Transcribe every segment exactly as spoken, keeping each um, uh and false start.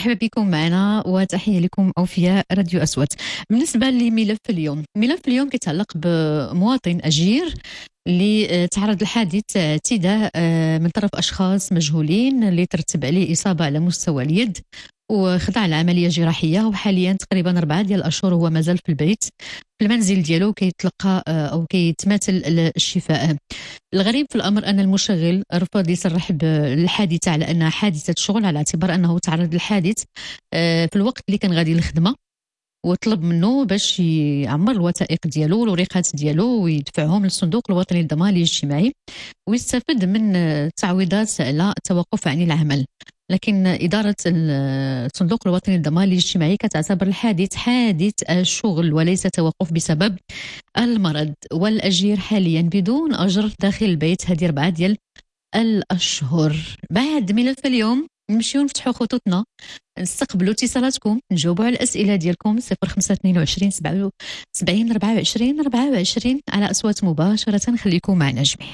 مرحبا بكم معنا وتحية لكم أوفياء راديو أصوات. بالنسبة لملف اليوم، ملف اليوم كيتعلق بمواطن أجير اللي تعرض لحادث اعتداء من طرف أشخاص مجهولين اللي ترتب عليه إصابة على مستوى اليد وخضع لعملية جراحية، وحاليا تقريبا أربعة ديال الأشهر هو مازال في البيت في المنزل ديالو كيتلقى أو كيتماثل الشفاء. الغريب في الأمر أن المشغل رفض يصرح بالحادثة على أنها حادثة شغل، على اعتبار أنه تعرض للحادث في الوقت اللي كان غادي للخدمة، وطلب منه باش يعمر الوثائق ديالو والوريقات ديالو ويدفعهم للصندوق الوطني للضمان الاجتماعي ويستفد من تعويضات على التوقف عن العمل. لكن إدارة الصندوق الوطني للضمان الاجتماعي كتعتبر الحادث حادث الشغل وليس توقف بسبب المرض، والأجير حاليا بدون أجر داخل البيت هذه أربعة ديال الأشهر. بعد ملف اليوم نمشيو نفتحوا خطوطنا، نستقبلوا اتصالاتكم، نجاوبوا على الأسئلة ديالكم صفر خمسة اثنين وعشرين سبعة وسبعين أربعة وعشرين أربعة وعشرين على أصوات مباشرة. خليكم معنا جميع.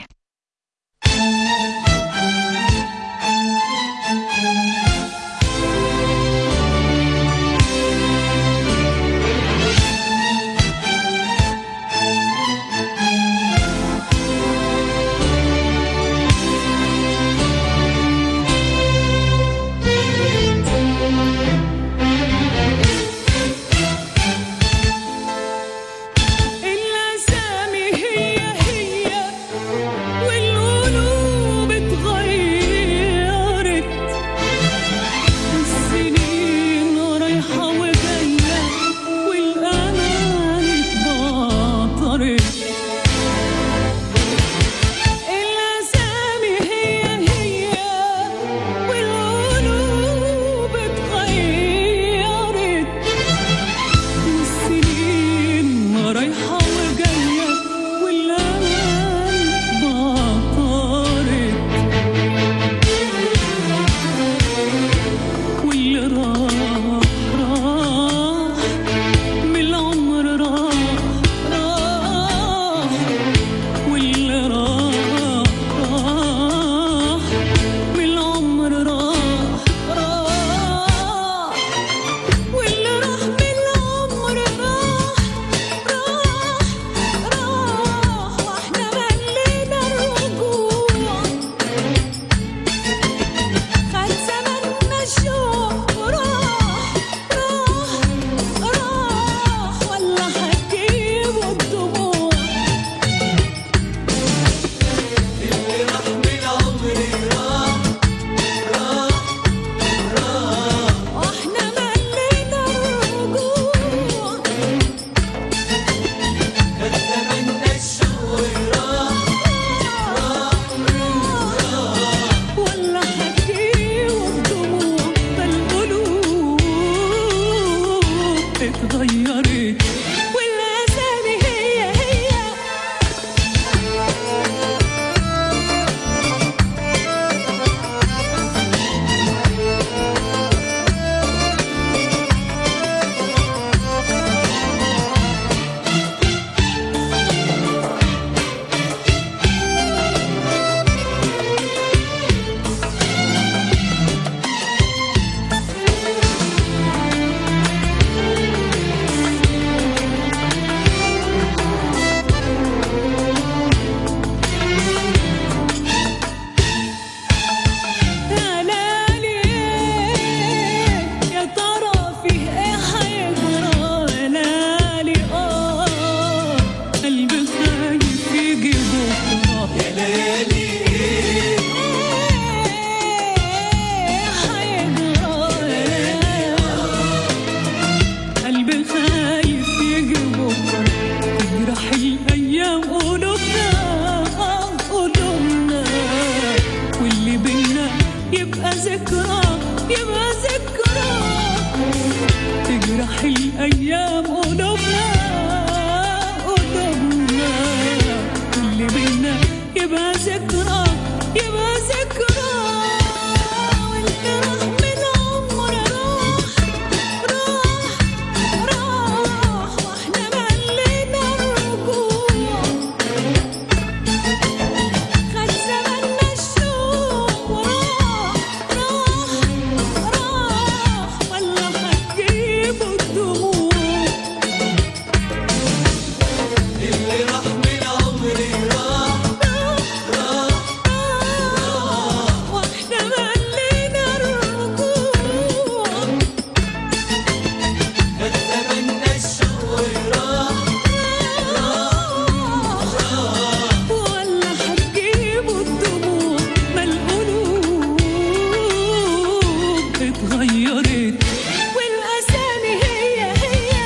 اتغيرت والأسامي هي هي.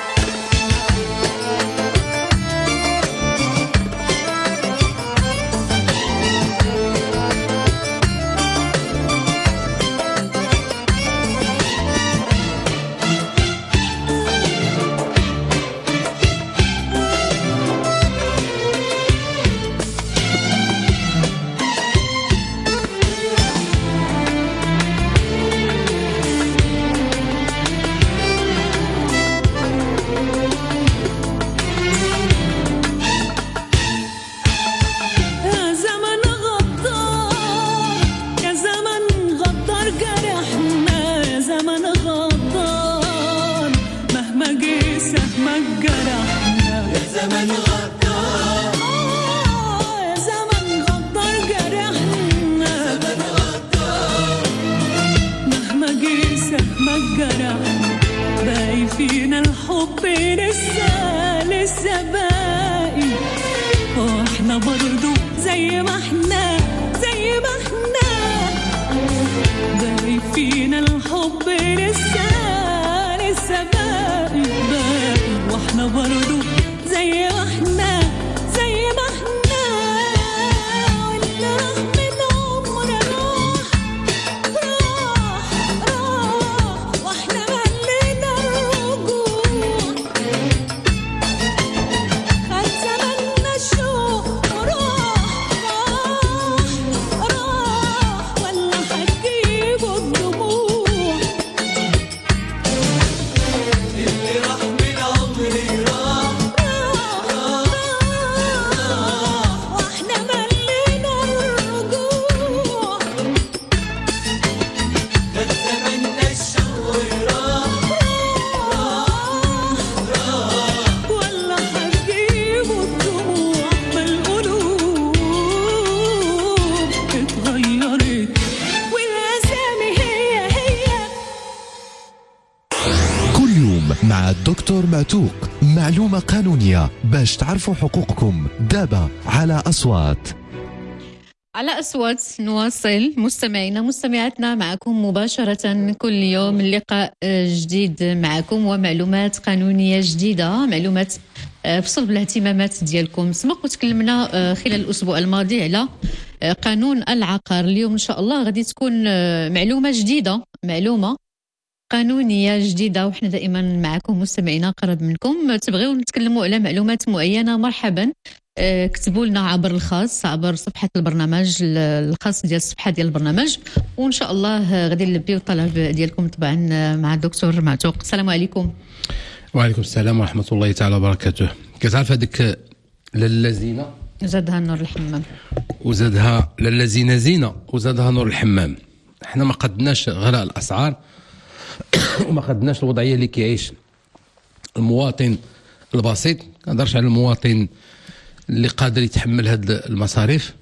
مع الدكتور معتوق، معلومة قانونية باش تعرفوا حقوقكم. دابا على أصوات. على أصوات نواصل مستمعينا مستمعاتنا معكم مباشرة كل يوم لقاء جديد معكم ومعلومات قانونية جديدة، معلومات بصلب الاهتمامات ديالكم. سبق وتكلمنا خلال الأسبوع الماضي على قانون العقار. اليوم إن شاء الله غادي تكون معلومة جديدة، معلومة قانونية جديدة، وإحنا دائما معكم مستمعينا قرب منكم. تبغيو نتكلموا على معلومات معينة مرحبا، اكتبوا لنا عبر الخاص، عبر صفحة البرنامج الخاص ديال الصفحة ديال البرنامج، وإن شاء الله غادي نلبيو الطلب ديالكم طبعا مع الدكتور معتوق. السلام عليكم. وعليكم السلام ورحمة الله تعالى وبركاته. كتعرف هذيك للذين زادها نور الحمام وزادها للذين زينة وزادها نور الحمام. احنا ما قدناش غلاء الأسعار وما قدناش الوضعية اللي كيعيش المواطن البسيط. ما نهضرش على المواطن اللي قادر يتحمل هاد المصاريف،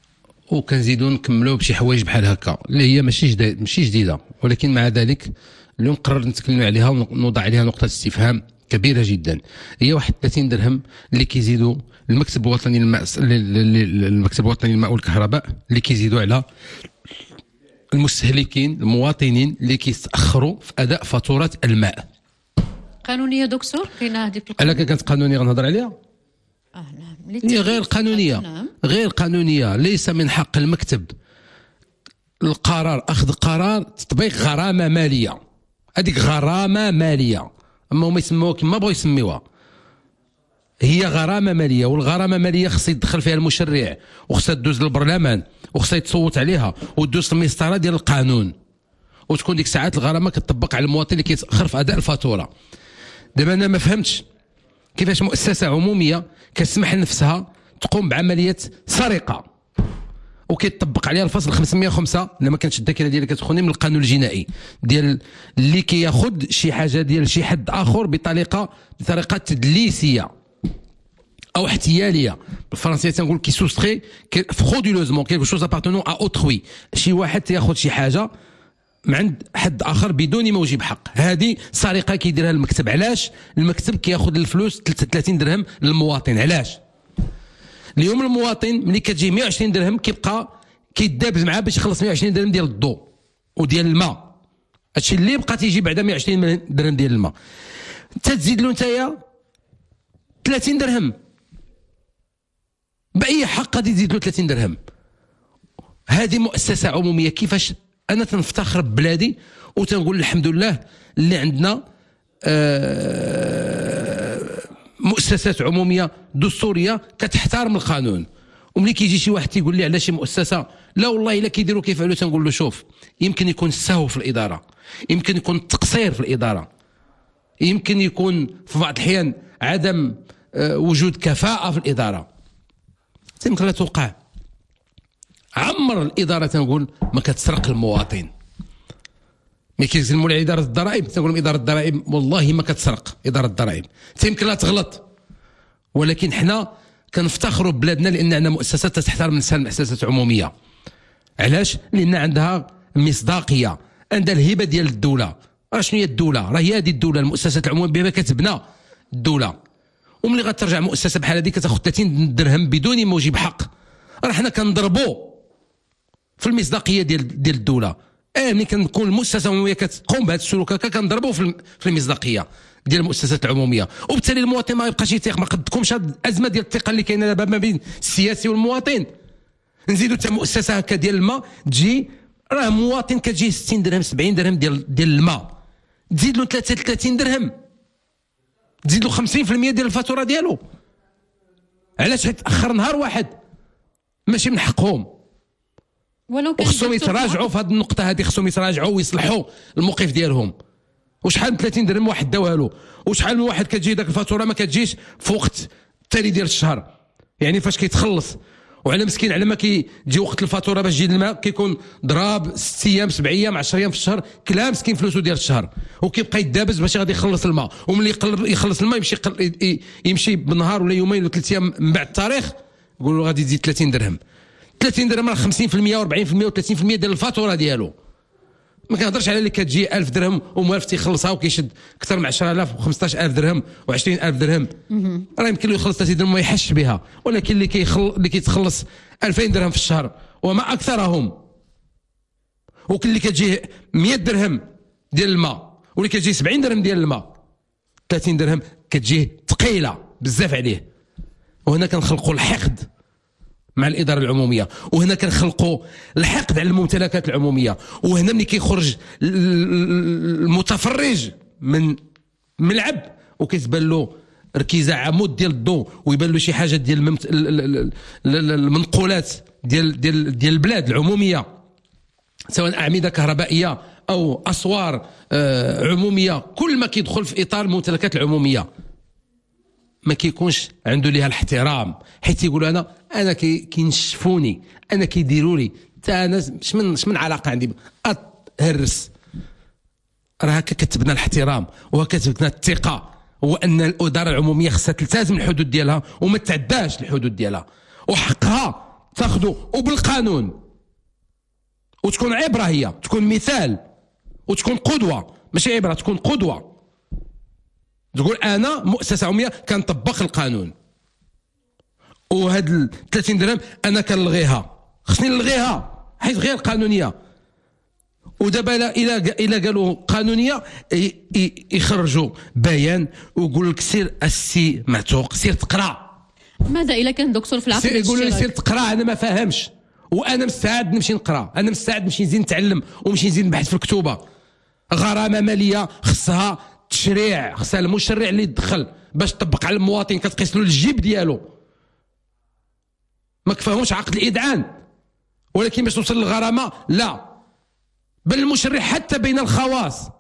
وكنزيدو نكملوا بشي حوايج بحال هكا اللي هي ماشي جديد ماشي جديده، ولكن مع ذلك اليوم قررت نتكلم عليها ونوضع عليها نقطه استفهام كبيره جدا. هي واحد ثلاثين درهم اللي كيزيدوا المكتب الوطني للماء المكتب الوطني للماء والكهرباء، اللي كيزيدوا على المستهلكين المواطنين اللي كيتاخروا في اداء فاتوره الماء. قانونيه دكتور كاينه هذه في القانون؟ الا كانت قانونيه غنهضر عليها. اه نعم. هي غير قانونيه. نعم. غير قانونيه. ليس من حق المكتب القرار اخذ قرار تطبيق غرامه ماليه. هذيك غرامه ماليه، اما هما يسموها كما بغاو يسميوها، هي غرامه ماليه. والغرامه الماليه خص يدخل فيها المشرع، وخصها تدوز للبرلمان، وخصها يتصوت عليها، وتدوز في المسطره ديال القانون، وتكون ديك الساعات الغرامه كتطبق على المواطن اللي كيتاخر في اداء الفاتوره. دابا انا ما فهمتش كيفاش مؤسسه عموميه كتسمح لنفسها تقوم بعمليه سرقه وكيطبق عليها الفصل خمسمائة وخمسة لما كانتش الذاكره ديالي كتخوني من القانون الجنائي ديال اللي كياخذ شي حاجه ديال شي حد اخر بطريقه بطريقه تدليسيه او احتياليه. بالفرنسيه تنقول كي سوستري فرودولوزمون كيلكو شوز ابارتونون ا اوتروي، شي واحد تياخذ شي حاجه من عند حد اخر بدون موجب حق. هذه سرقه كيديرها المكتب. علاش المكتب كياخذ الفلوس ثلاثة وثلاثين درهم للمواطن؟ علاش اليوم المواطن ملي كتجي مائة وعشرين درهم كيبقى كيدابز معاه باش يخلص مائة وعشرين درهم ديال الضوء وديال الماء هادشي اللي بقى تيجي بعدا مية وعشرين درهم ديال الماء. تتزيد له نتايا ثلاثين درهم، باي حق غادي تزيد له ثلاثين درهم؟ هذه مؤسسه عموميه. كيفاش انا تنفتخر ببلادي وتنقول الحمد لله اللي عندنا مؤسسات عموميه دستوريه كتحترم القانون. وملي كيجي شي واحد تيقول لي على شي مؤسسه لا والله الا كيديروا كيفعلوا، تنقول له شوف، يمكن يكون السهو في الاداره، يمكن يكون التقصير في الاداره، يمكن يكون في بعض الاحيان عدم وجود كفاءه في الاداره، يمكن لا توقع. عمر الاداره تنقول ما كتسرق المواطن. ملي كيزلموا على اداره الضرائب تنقول لهم اداره الضرائب والله ما كتسرق اداره الضرائب، يمكن لا تغلط، ولكن حنا كنفتخروا ببلادنا لان عندنا مؤسسات تحترم الانسان، مؤسسات عموميه. علاش؟ لان عندها مصداقيه، عندها الهبه ديال الدوله. راه شنو هي الدوله؟ راه هي هذه الدوله، المؤسسات العموميه بها كتبنى الدوله. وملي غترجع مؤسسه بحال هذه كتاخذ ثلاثين درهم بدون موجب حق، راه حنا كنضربوا في المصداقيه ديال ديال الدوله. اه ملي كنكون المؤسسه العموميه كتقوم بهذا السلوك هكا كنضربوا في في المصداقيه ديال المؤسسات العموميه، وبالتالي المواطن ما يبقاش يثيق. ما قدكمش هذه الازمه ديال الثقه اللي كاينه دابا ما بين السياسي والمواطن. نزيدوا حتى مؤسسه هكا ديال الماء تجي، راه مواطن كتجي ستين درهم سبعين درهم ديال ديال الماء، تزيد له ثلاثة وثلاثين درهم، تزيد له خمسين بالمئة ديال الفاتوره ديالو. علاش تاخر نهار واحد؟ ماشي من حقهم. ولو كان وخصهم يتراجعوا في هذه النقطه هذه، خصهم يتراجعوا ويصلحوا الموقف ديالهم. وشحال من ثلاثين درهم واحد داوها له، وشحال من واحد كتجي داك الفاتوره ما كتجيش في وقت التالي ديال الشهر، يعني فاش كيتخلص. وعلى مسكين على ما كيجي وقت الفاتوره باش تجي الماء كيكون ضراب ست ايام سبع ايام عشر ايام في الشهر، كلا مسكين فلوسه ديال الشهر، وكيبقى يدابز باش غادي يخلص الماء. وملي يخلص الماء يمشي يمشي بنهار ولا يومين ولا ثلاث ايام من بعد التاريخ يقولوا غادي تزيد ثلاثين درهم. ثلاثين درهم راه خمسين بالمئة وأربعين بالمئة وثلاثين بالمئة ديال الفاتوره ديالو. ما كنهضرش على اللي كتجي ألف درهم وموالف تيخلصها وكيشد اكثر من عشرة آلاف وخمسطاش ألف درهم وعشرين ألف درهم، راه يمكن له يخلص ثلاثين درهم وما يحش بها. ولكن اللي كيخل اللي كيتخلص ألفين درهم في الشهر وما اكثرهم، وكل اللي كتجي مئة درهم ديال الماء واللي كتجي سبعين درهم ديال الماء، ثلاثين درهم كتجيه ثقيله بزاف عليه. وهنا كنخلقوا الحقد مع الإدارة العمومية، وهنا كنخلقوا الحقد على الممتلكات العمومية. وهنا ملي كيخرج المتفرج من ملعب وكيتبان له ركيزة عمود ديال الضوء ويبان له شي حاجة ديال الممت... المنقولات ديال ديال ديال البلاد العمومية، سواء أعمدة كهربائية أو أسوار عمومية، كل ما كيدخل في إطار الممتلكات العمومية ما كيكونش عنده ليها الاحترام، حيت يقول انا انا كينشفوني، انا كيديروا لي حتى انا اش من اش من علاقه عندي اتهرس. راه هكا كتبنى الاحترام وهكا كتبنى الثقه، هو ان الاداره العموميه خصها تلتزم الحدود ديالها وما تعداش الحدود ديالها، وحقها تاخذه وبالقانون، وتكون عبره، هي تكون مثال وتكون قدوه، ماشي عبره، تكون قدوه. تقول انا مؤسسه عموميه كنطبق القانون، وهاد ال ثلاثين درهم انا كنلغيها، خصني نلغيها حيت غير قانونيه. ودابا الى الى قالوا قانونيه يخرجوا بيان ويقول لك سير السي معتوق سير تقرا. ماذا اذا كان دكتور في العقد يقول لي سير تقرا؟ انا ما فاهمش، وانا مستعد نمشي نقرا، انا مستعد نمشي نزيد نتعلم ونمشي نزيد نبحث في الكتوبه. غرامه ماليه خصها تشريع، خصها المشرع اللي يدخل باش تطبق على المواطن، كتقيس له الجيب ديالو. ما كفاهمش عقد الاذعان، ولكن باش توصل للغرامه لا، بل المشرع حتى بين الخواص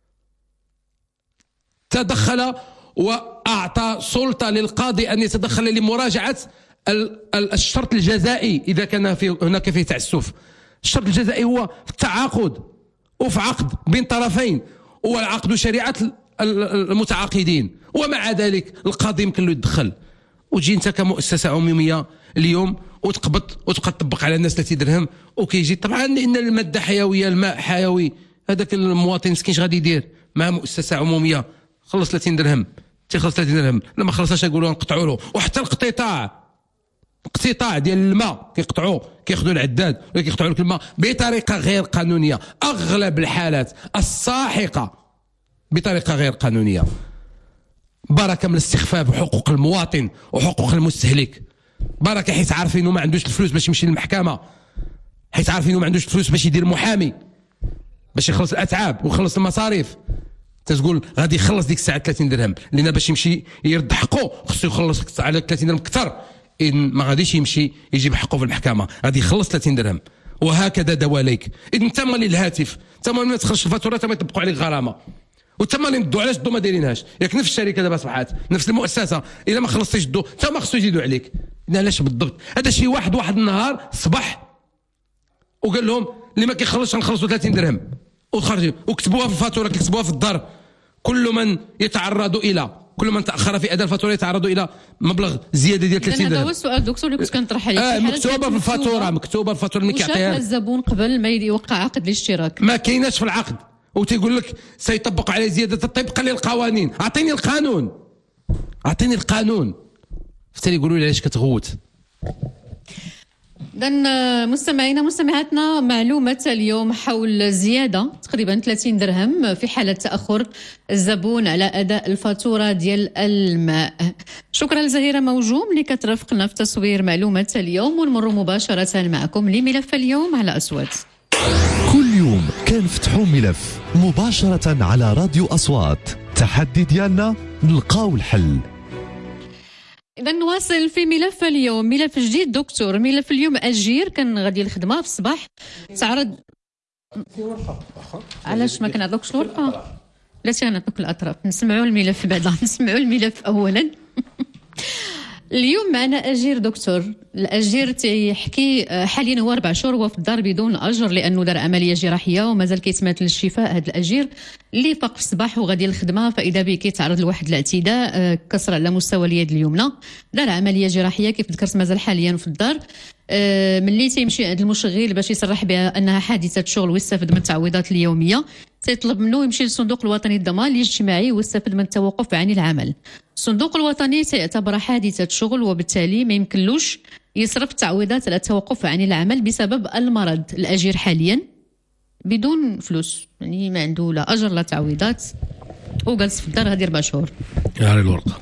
تدخل واعطى سلطه للقاضي ان يتدخل لمراجعه الشرط الجزائي اذا كان في هناك فيه تعسف. الشرط الجزائي هو في التعاقد وفي عقد بين طرفين، هو العقد شريعه المتعاقدين، ومع ذلك القاضي يمكن له يتدخل. وتجي انت كمؤسسه عموميه اليوم وتقبض وتبقى تطبق على الناس ثلاثين درهم، وكيجي طبعا لان الماده حيويه، الماء حيوي، هذاك المواطن مسكين اش غادي يدير مع مؤسسه عموميه؟ خلص ثلاثين درهم، تيخلص ثلاثين درهم، لما خلصش يقولوا نقطعوا له. وحتى القطيطاع اقتطاع ديال الماء، كيقطعوا كياخذوا العداد ولا كيقطعوا لك الماء بطريقه غير قانونيه، اغلب الحالات الساحقه بطريقه غير قانونيه. بركه من استخفاف حقوق المواطن وحقوق المستهلك، بركه حيت عارفين ما عندوش الفلوس باش يمشي للمحكمه، حيت عارفين ما عندوش الفلوس باش يدير محامي باش يخلص الاتعاب ويخلص المصاريف. تقول غادي يخلص ديك الساعه ثلاثين درهم، لان باش يمشي يرد حقه خصو يخلص على ثلاثين درهم اكثر، إن ما غاديش يمشي يجيب حقه في المحكمه، غادي يخلص ثلاثين درهم. وهكذا دواليك. اذا انت مالي الهاتف، انت مالي ما تخرجش الفاتوره، انت ما يطبقوا عليك غرامه، وانت مالي ندوا علاش دو ما دايرينهاش. ياك نفس الشركه دابا صبحات نفس المؤسسه، اذا ما خلصتيش الدو انت ما خصو يزيدوا عليك. علاش بالضبط؟ هذا شي واحد واحد النهار صبح وقال لهم اللي ما كيخلصش غنخلصوا ثلاثين درهم، وخرجوا وكتبوها في الفاتوره، كيكتبوها في الدار. كل من يتعرض الى كل من تاخر في اداء الفاتوره يتعرض الى مبلغ زياده ديال ثلاثين درهم. هذا هو السؤال دكتور اللي كنت كنطرح عليك. آه مكتوبه في الفاتوره، مكتوبه في الفاتوره اللي كيعطيها الزبون قبل ما يوقع عقد الاشتراك. ما كايناش في العقد، وتيقول لك سيطبق عليه زياده طبقا للقوانين. اعطيني القانون، اعطيني القانون. فتالي يقولوا لي علاش كتغوت. إذن مستمعينا مستمعاتنا، معلومة اليوم حول زيادة تقريبا ثلاثين درهم في حالة تأخر الزبون على أداء الفاتورة ديال الماء. شكرا لزهيرة موجوم اللي كترافقنا في تصوير معلومة اليوم، ونمر مباشرة معكم لملف اليوم على أصوات. كل يوم كنفتحوا ملف مباشرة على راديو أصوات. تحدي ديالنا نلقاو الحل. إذا نواصل في ملف اليوم، ملف جديد دكتور. ملف اليوم أجير كان غادي الخدمة في الصباح تعرض. علاش ما كنعطوكش الورقة؟ لا تنعطوك الأطراف. نسمعوا الملف بعدا، نسمعوا الملف أولا. اليوم معنا أجير دكتور. الأجير تيحكي حاليا هو أربع شهور هو في الدار بدون أجر، لأنه دار عملية جراحية ومازال كيتماثل الشفاء. هذا الأجير اللي فاق في الصباح وغادي للخدمة، فإذا به كيتعرض لواحد الاعتداء، كسر على مستوى اليد اليمنى، دار عملية جراحية كيف ذكرت، مازال حاليا في الدار. ملي تيمشي عند المشغل باش يصرح بها أنها حادثة شغل ويستفد من التعويضات اليومية، تيطلب منه يمشي للصندوق الوطني للضمان الاجتماعي ويستفد من التوقف عن العمل. الصندوق الوطني تعتبر حادثة شغل، وبالتالي ما يمكنلوش يصرف التعويضات على التوقف عن العمل بسبب المرض. الأجير حاليا بدون فلوس، يعني ما عنده لا أجر لا تعويضات، وجالس في الدار هذه أربع شهور. هاي الورقة.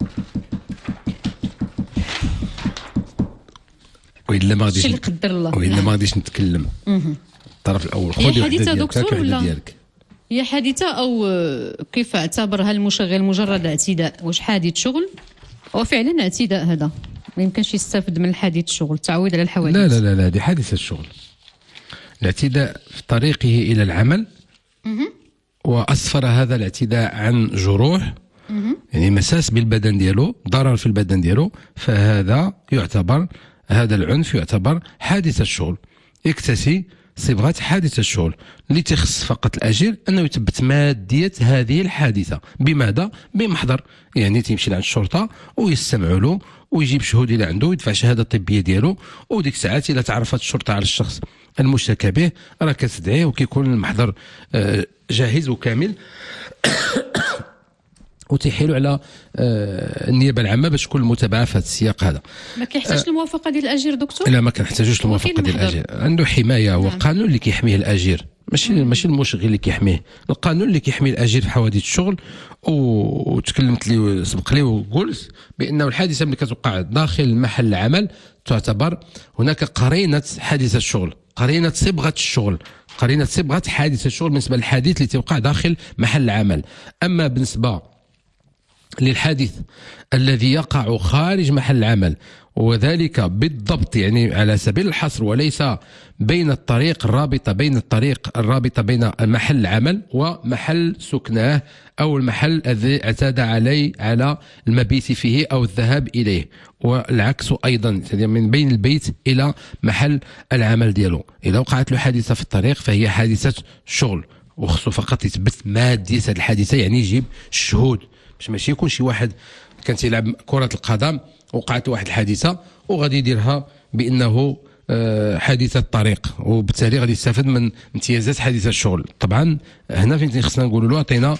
وإلا ما غاديش قدر الله، وإلا ما غاديش نتكلم. الطرف الأول هي حادثة دكتور ولا هي حادثة أو كيف اعتبرها المشغل؟ مجرد اعتداء. واش حادث شغل؟ وفعلا اعتداء، هذا ما يمكنش يستفد من الحادث الشغل، تعويض على الحوادث. لا لا لا لا، دي حادثة الشغل. الاعتداء في طريقه إلى العمل، وأسفر هذا الاعتداء عن جروح، يعني مساس بالبدن ديالو، ضرر في البدن ديالو، فهذا يعتبر، هذا العنف يعتبر حادثة الشغل، يكتسي صبغة حادثة الشغل. اللي تخص فقط الأجير أنه يثبت مادية هذه الحادثة. بماذا؟ بمحضر، يعني تيمشي لعند الشرطة ويستمعوا له ويجيب شهود اللي عنده ويدفع الشهادة الطبية ديالو، وديك الساعات إذا تعرفت الشرطة على الشخص المشتكى به راه كتدعيه وكيكون المحضر جاهز وكامل. وتيحيلوا على النيابه العامه باش تكون المتابعه في هذا السياق هذا. ما كيحتاجش الموافقه ديال الاجير دكتور؟ لا، ما كنحتاجوش الموافقه ديال الاجير، عنده حمايه. هو القانون اللي كيحميه الاجير، ماشي ماشي المشغل اللي كيحميه، القانون اللي كيحمي الاجير في حوادث الشغل. وتكلمت لي سبق لي وقلت بانه الحادثه ملي كتوقع داخل محل العمل تعتبر هناك قرينه حادثه الشغل، قرينه صبغه الشغل، قرينه صبغه حادثه الشغل بالنسبه للحادث اللي توقع داخل محل العمل. اما بالنسبه للحادث الذي يقع خارج محل العمل، وذلك بالضبط يعني على سبيل الحصر، وليس بين الطريق الرابطة بين الطريق الرابطة بين محل العمل ومحل سكناه أو المحل الذي اعتاد عليه على المبيت فيه أو الذهاب إليه، والعكس أيضا من بين البيت إلى محل العمل ديالو. إذا وقعت له حادثة في الطريق فهي حادثة شغل، وخصو فقط يثبت مادية هذه الحادثة، يعني يجيب الشهود، باش ماشي يكون شي واحد كان تيلعب كرة القدم وقعت واحد الحادثة وغادي يديرها بأنه حادثة طريق، وبالتالي غادي يستفد من امتيازات حادثة الشغل. طبعا هنا فين خصنا نقولوا له عطينا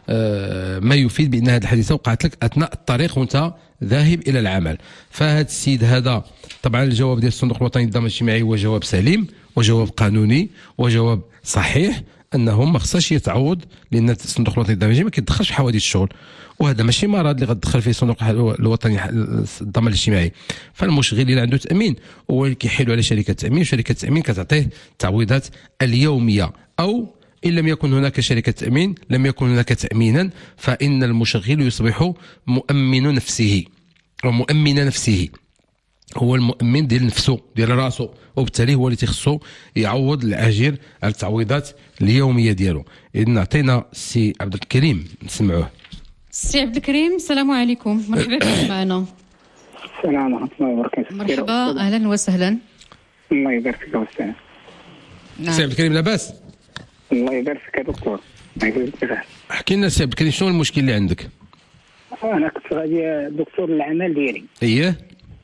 آه ما يفيد بان هذه الحادثه وقعت لك اثناء الطريق وانت ذاهب الى العمل. فهذا السيد هذا طبعا الجواب ديال الصندوق الوطني للضمان الاجتماعي هو جواب سليم وجواب قانوني وجواب صحيح، انه ما خصهاش يتعوض لان الصندوق الوطني للضمان الاجتماعي ما كيدخلش في حوادث الشغل، وهذا ماشي مرض اللي غتدخل فيه الصندوق الوطني للضمان الاجتماعي. فالمشغل اللي عنده تامين هو اللي كيحيلوا على شركه التامين، وشركه التامين كتعطيه التعويضات اليوميه، او ان لم يكن هناك شركه تامين لم يكن هناك تامينا فان المشغل يصبح مؤمن نفسه ومؤمن نفسه، هو المؤمن ديال نفسه ديال راسه، وبالتالي هو اللي تيخصو يعوض الاجير على التعويضات اليوميه ديالو. اذا عطينا السي عبد الكريم نسمعوه. سي عبد الكريم السلام عليكم، مرحبا بك معنا. السلام ورحمة الله وبركاته. مرحبا اهلا وسهلا. الله يبارك فيك أستاذ. نعم. سي عبد الكريم لاباس؟ الله يبارك فيك يا دكتور. الله يبارك فيك. احكي لنا سي عبد الكريم شنو المشكل اللي عندك؟ أنا كنت غادي دكتور الأعمال ديالي. اييه.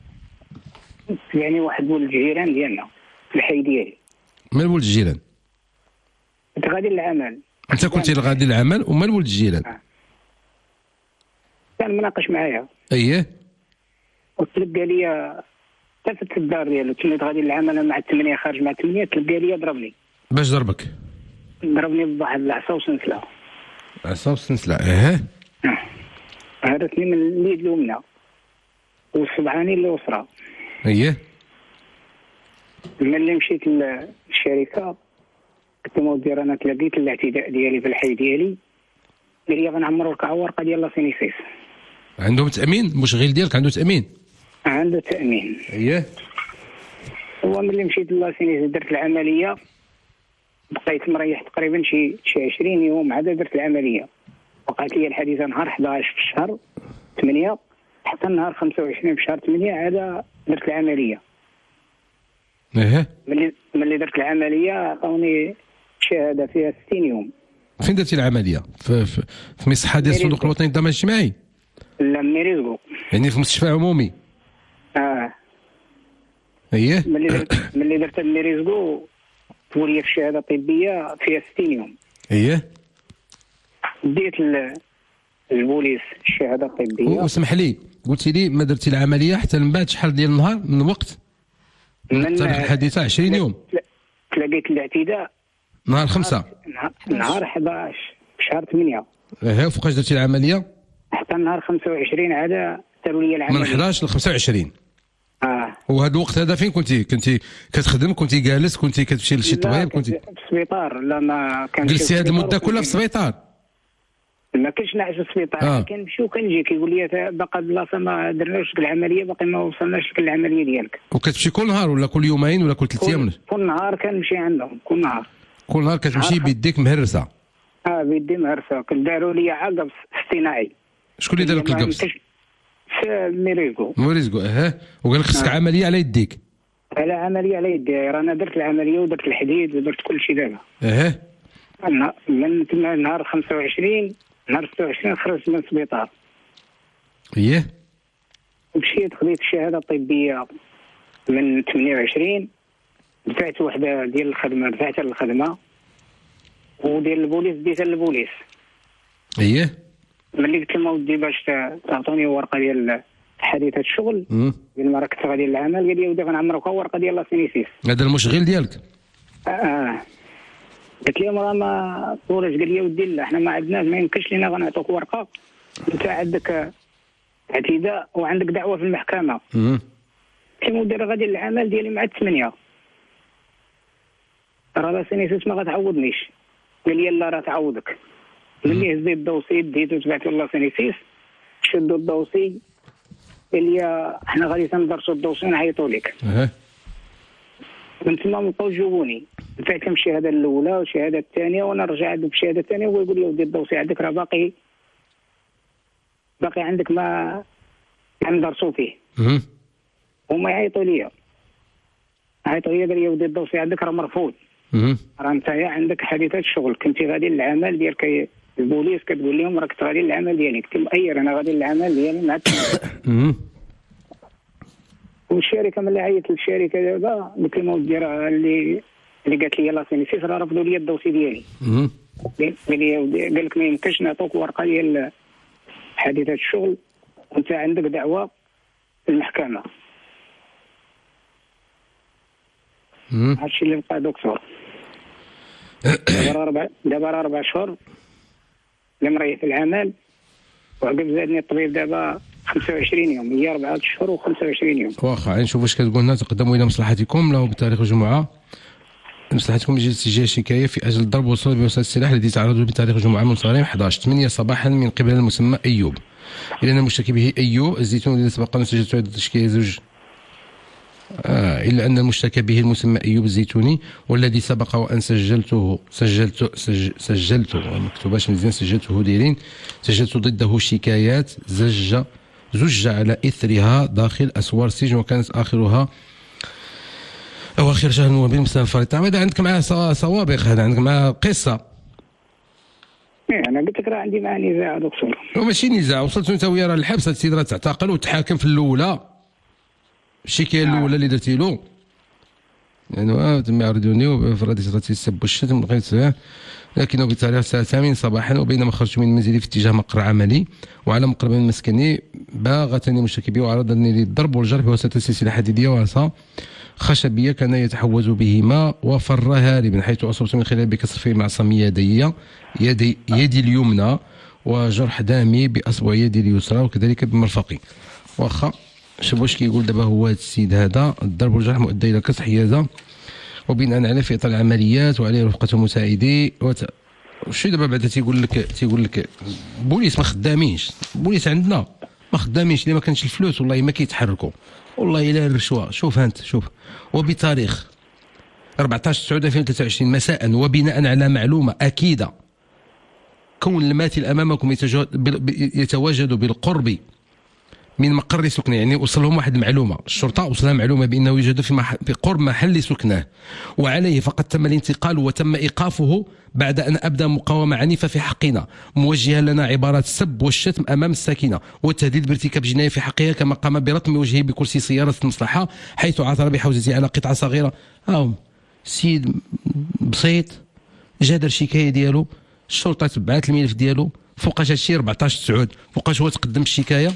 يعني واحد ولد الجيران ديالنا في الحي ديالي. من ولد الجيران؟ كنت غادي للعمل. انت كنتي غادي للعمل ومن ولد الجيران؟ آه. كان مناقش معايا. اييه. وتلقى لي تفت الدار ديالو، كنت غادي للعمل مع الثمانية خارج مع الثمانية، تلقى لي ضربني. باش ضربك؟ ضربني بواحد العصا وسنسلة. عصا وسنسلة ايه. هرسني من اليد اليمنى والصبعاني اليسرى. اييه. ملي مشيت للشركه قلت لهم دير انا تلاقيت الاعتداء ديالي في الحي ديالي، قال لي غنعمروا لك ورقه ديال لاسينيسيس. عندهم تامين؟ المشغل ديالك عنده تامين؟ عنده تامين. اييه. هو ملي مشيت لاسينيسيس درت العمليه، بقيت مريح تقريبا شي شي عشرين يوم عاد درت العمليه. وقعت لي الحادثه نهار أحد عشر في الشهر ثمانية حتى النهار خمسة وعشرين في شهر ثمانية عاد درت العمليه. ايه. ملي ملي درت العمليه عطاوني شهاده فيها ستين يوم. فين درتي العمليه؟ في في, في مصحه ديال الصندوق الوطني للضمان الاجتماعي؟ لا ميريزكو. يعني في مستشفى عمومي؟ اه. اييه. ملي درت ملي درت ميريزكو تولي في الشهاده الطبيه فيها ستين يوم. اييه. ديت البوليس الشهاده الطبيه. واسمح لي قلتي لي ما درتي العمليه حتى من بعد شحال ديال النهار من وقت؟ من تاريخ الحادثه عشرين يوم. تلاقيت الاعتداء نهار خمسة نهار أحد عشر في شهر ثمانية. ايه. وفوقاش درتي العمليه؟ حتى النهار خمسة وعشرين عاد داروا لي العمليه من أحد عشر ل خمسة وعشرين. اه. وهذا الوقت هذا فين كنتي؟ كنتي كتخدم؟ كنتي جالس؟ كنتي كتمشي لشي طبيب؟ كنتي في السبيطار؟ لا ما كانش. جلستي هذه المده كلها في السبيطار؟ ما كنتش نعس في السبيطار. آه. كنمشي وكنجي كيقول لي باقا بلاصه ما درناش لك العمليه، باقي ما وصلناش لك العمليه ديالك. وكتمشي كل نهار ولا كل يومين ولا كل ثلاث ايام؟ كل نهار كنمشي عندهم كل نهار. كل نهار كتمشي بيديك مهرسه؟ اه بيدي مهرسه. داروا لي عقب اصطناعي. شكون اللي دار لك القبص؟ في ميريزكو. ميريزكو اه. وقال لك خصك آه. عمليه على يديك؟ على عمليه على يدي. رانا درت العمليه ودرت الحديد ودرت كل شيء دابا. اه. من تما نهار خمسة وعشرين نهار ستة وعشرين خرجت من السبيطار. اييه. مشيت خديت الشهاده الطبيه من ثمانية وعشرين، دفعت وحده ديال الخدمه دفعتها للخدمه، وديال البوليس ديتها للبوليس. اييه. ملي قلت لهم ودي باش تعطوني ورقه ديال حديثه الشغل قال ما راك كنت غادي للعمل، قال لي ودي غنعمرك ورقه ديال لاسينيسيس. هذا المشغل ديالك؟ اه. قلت لهم راه ما طولش. قال لي ودي لا حنا ما عندناش، ما يمكنش لينا غنعطوك ورقه انت عندك اعتداء وعندك دعوه في المحكمه. امم قلت لهم ودي راه غادي للعمل ديالي مع الثمانيه، راه لاسينيسيس ما غتعوضنيش. قال لي لا راه تعوضك. ملي هزيت الدوسي ديتو تبعتو لاسينيسيس، شدوا الدوسي قال لي حنا غادي تندرسوا الدوسي ونعيطوا لك. اه. من تما بقاو جاوبوني، دفعت لهم الشهاده الاولى والشهاده الثانيه، وانا رجع عندهم بالشهاده الثانيه وهو يقول لي ودي الدوسي عندك راه باقي باقي عندك ما ندرسوا فيه. امم هما يعيطوا لي عيطوا لي قال لي ودي الدوسي عندك راه مرفوض. امم راه انت عندك حادثه الشغل، كنتي غادي للعمل ديالك. البوليس كتقول لهم راك غادي للعمل ديالي. قلت لهم اي انا غادي للعمل ديالي مع امم والشركه ملي عيطت للشركه دابا قلت لهم ودي راه اللي اللي قالت لي لاسينيسيس راه رفضوا لي الدوسي ديالي. امم قال لي قال لك ما يمكنش نعطوك ورقه ديال حادثه الشغل وانت عندك دعوه في المحكمه. هادشي اللي بقى دكتور. دابا ربع دابا ربع شهور اللي مريح في العمل، وعقب زادني الطبيب دابا خمسة وعشرين يوم، هي أربعة أشهر وخمسة وعشرين يوم. واخا نشوف واش كتقول لنا. تقدموا الى مصلحتكم له بتاريخ الجمعه. مصلحتكم يجري استجابه شكايه في اجل الضرب والوصول بوسائل السلاح الذي تعرض بتاريخ الجمعه من صارم أحد عشر ثمانية صباحا من قبل المسمى ايوب، الى ان المشتكي به ايوب الزيتون الذي سبق ان سجلت عده تشكيله زوج آه إلا أن المشتكى به المسمى أيوب الزيتوني والذي سبق وأن سجلته سجلت سجل سجلته ما مكتوباش مزيان سجلته دايرين سجلت ضده شكايات زج زج على إثرها داخل أسوار السجن، وكانت آخرها أواخر شهر نوفمبر مساء الفريق. هذا عندك معاه سوابق، هذا عندك معاه قصة. أنا قلت لك راه عندي معاه نزاع دكتور. وماشي نزاع، وصلت أنت وياه راه الحبس. هاد السيد راه تعتقل وتحاكم في الأولى. الشكاية الأولى اللي درتي له يعني تم يعرضوني وفرادي راتي السب والشتم غير سواء، لكنه بتاريخ الساعة الثامنة صباحا وبينما خرجت من منزلي في اتجاه مقر عملي وعلى مقرب من مسكني باغتني مشتكي بي وعرضني للضرب والجرح بواسطة سلسلة حديدية وعصا خشبية كان يتحوز بهما وفر هاربا، حيث أصبت من خلال بكسر في معصم يدي يدي يدي اليمنى وجرح دامي بأصبع يدي اليسرى وكذلك بمرفقي. واخا شوف واش كيقول دابا هو هذا السيد هذا. الضرب والجرح مؤدي الى كسر حيازه وبناء عليه في اطار العمليات وعليه رفقته مساعدي وت... شو دابا بعدا تيقول لك تيقول لك بوليس ما خدامينش، بوليس عندنا ما خدامينش، اللي ما كانش الفلوس والله ما كيتحركوا، والله الا الرشوه. شوف انت شوف. وبتاريخ أربعطاش تسعود ألفين وثلاثة وعشرين مساء وبناء على معلومه اكيده كون الماثل امامكم يتواجد بالقرب من مقر سكنه، يعني وصلهم واحد المعلومه، الشرطه وصلها معلومه بانه يوجد في, مح... في قرب محل سكنه وعليه فقد تم الانتقال وتم ايقافه بعد ان ابدى مقاومه عنيفه في حقنا موجها لنا عبارات السب والشتم امام الساكنه والتهديد بارتكاب جنايه في حقها، كما قام برطم وجهه بكرسي سياره المصلحه حيث عثر بحوزته على قطعه صغيره. ها سيد بسيط جا دار شكايه ديالو، الشرطه تبعات الملف ديالو فوقاش هادشي أربعطاش تسعود فوقاش هو تقدم الشكايه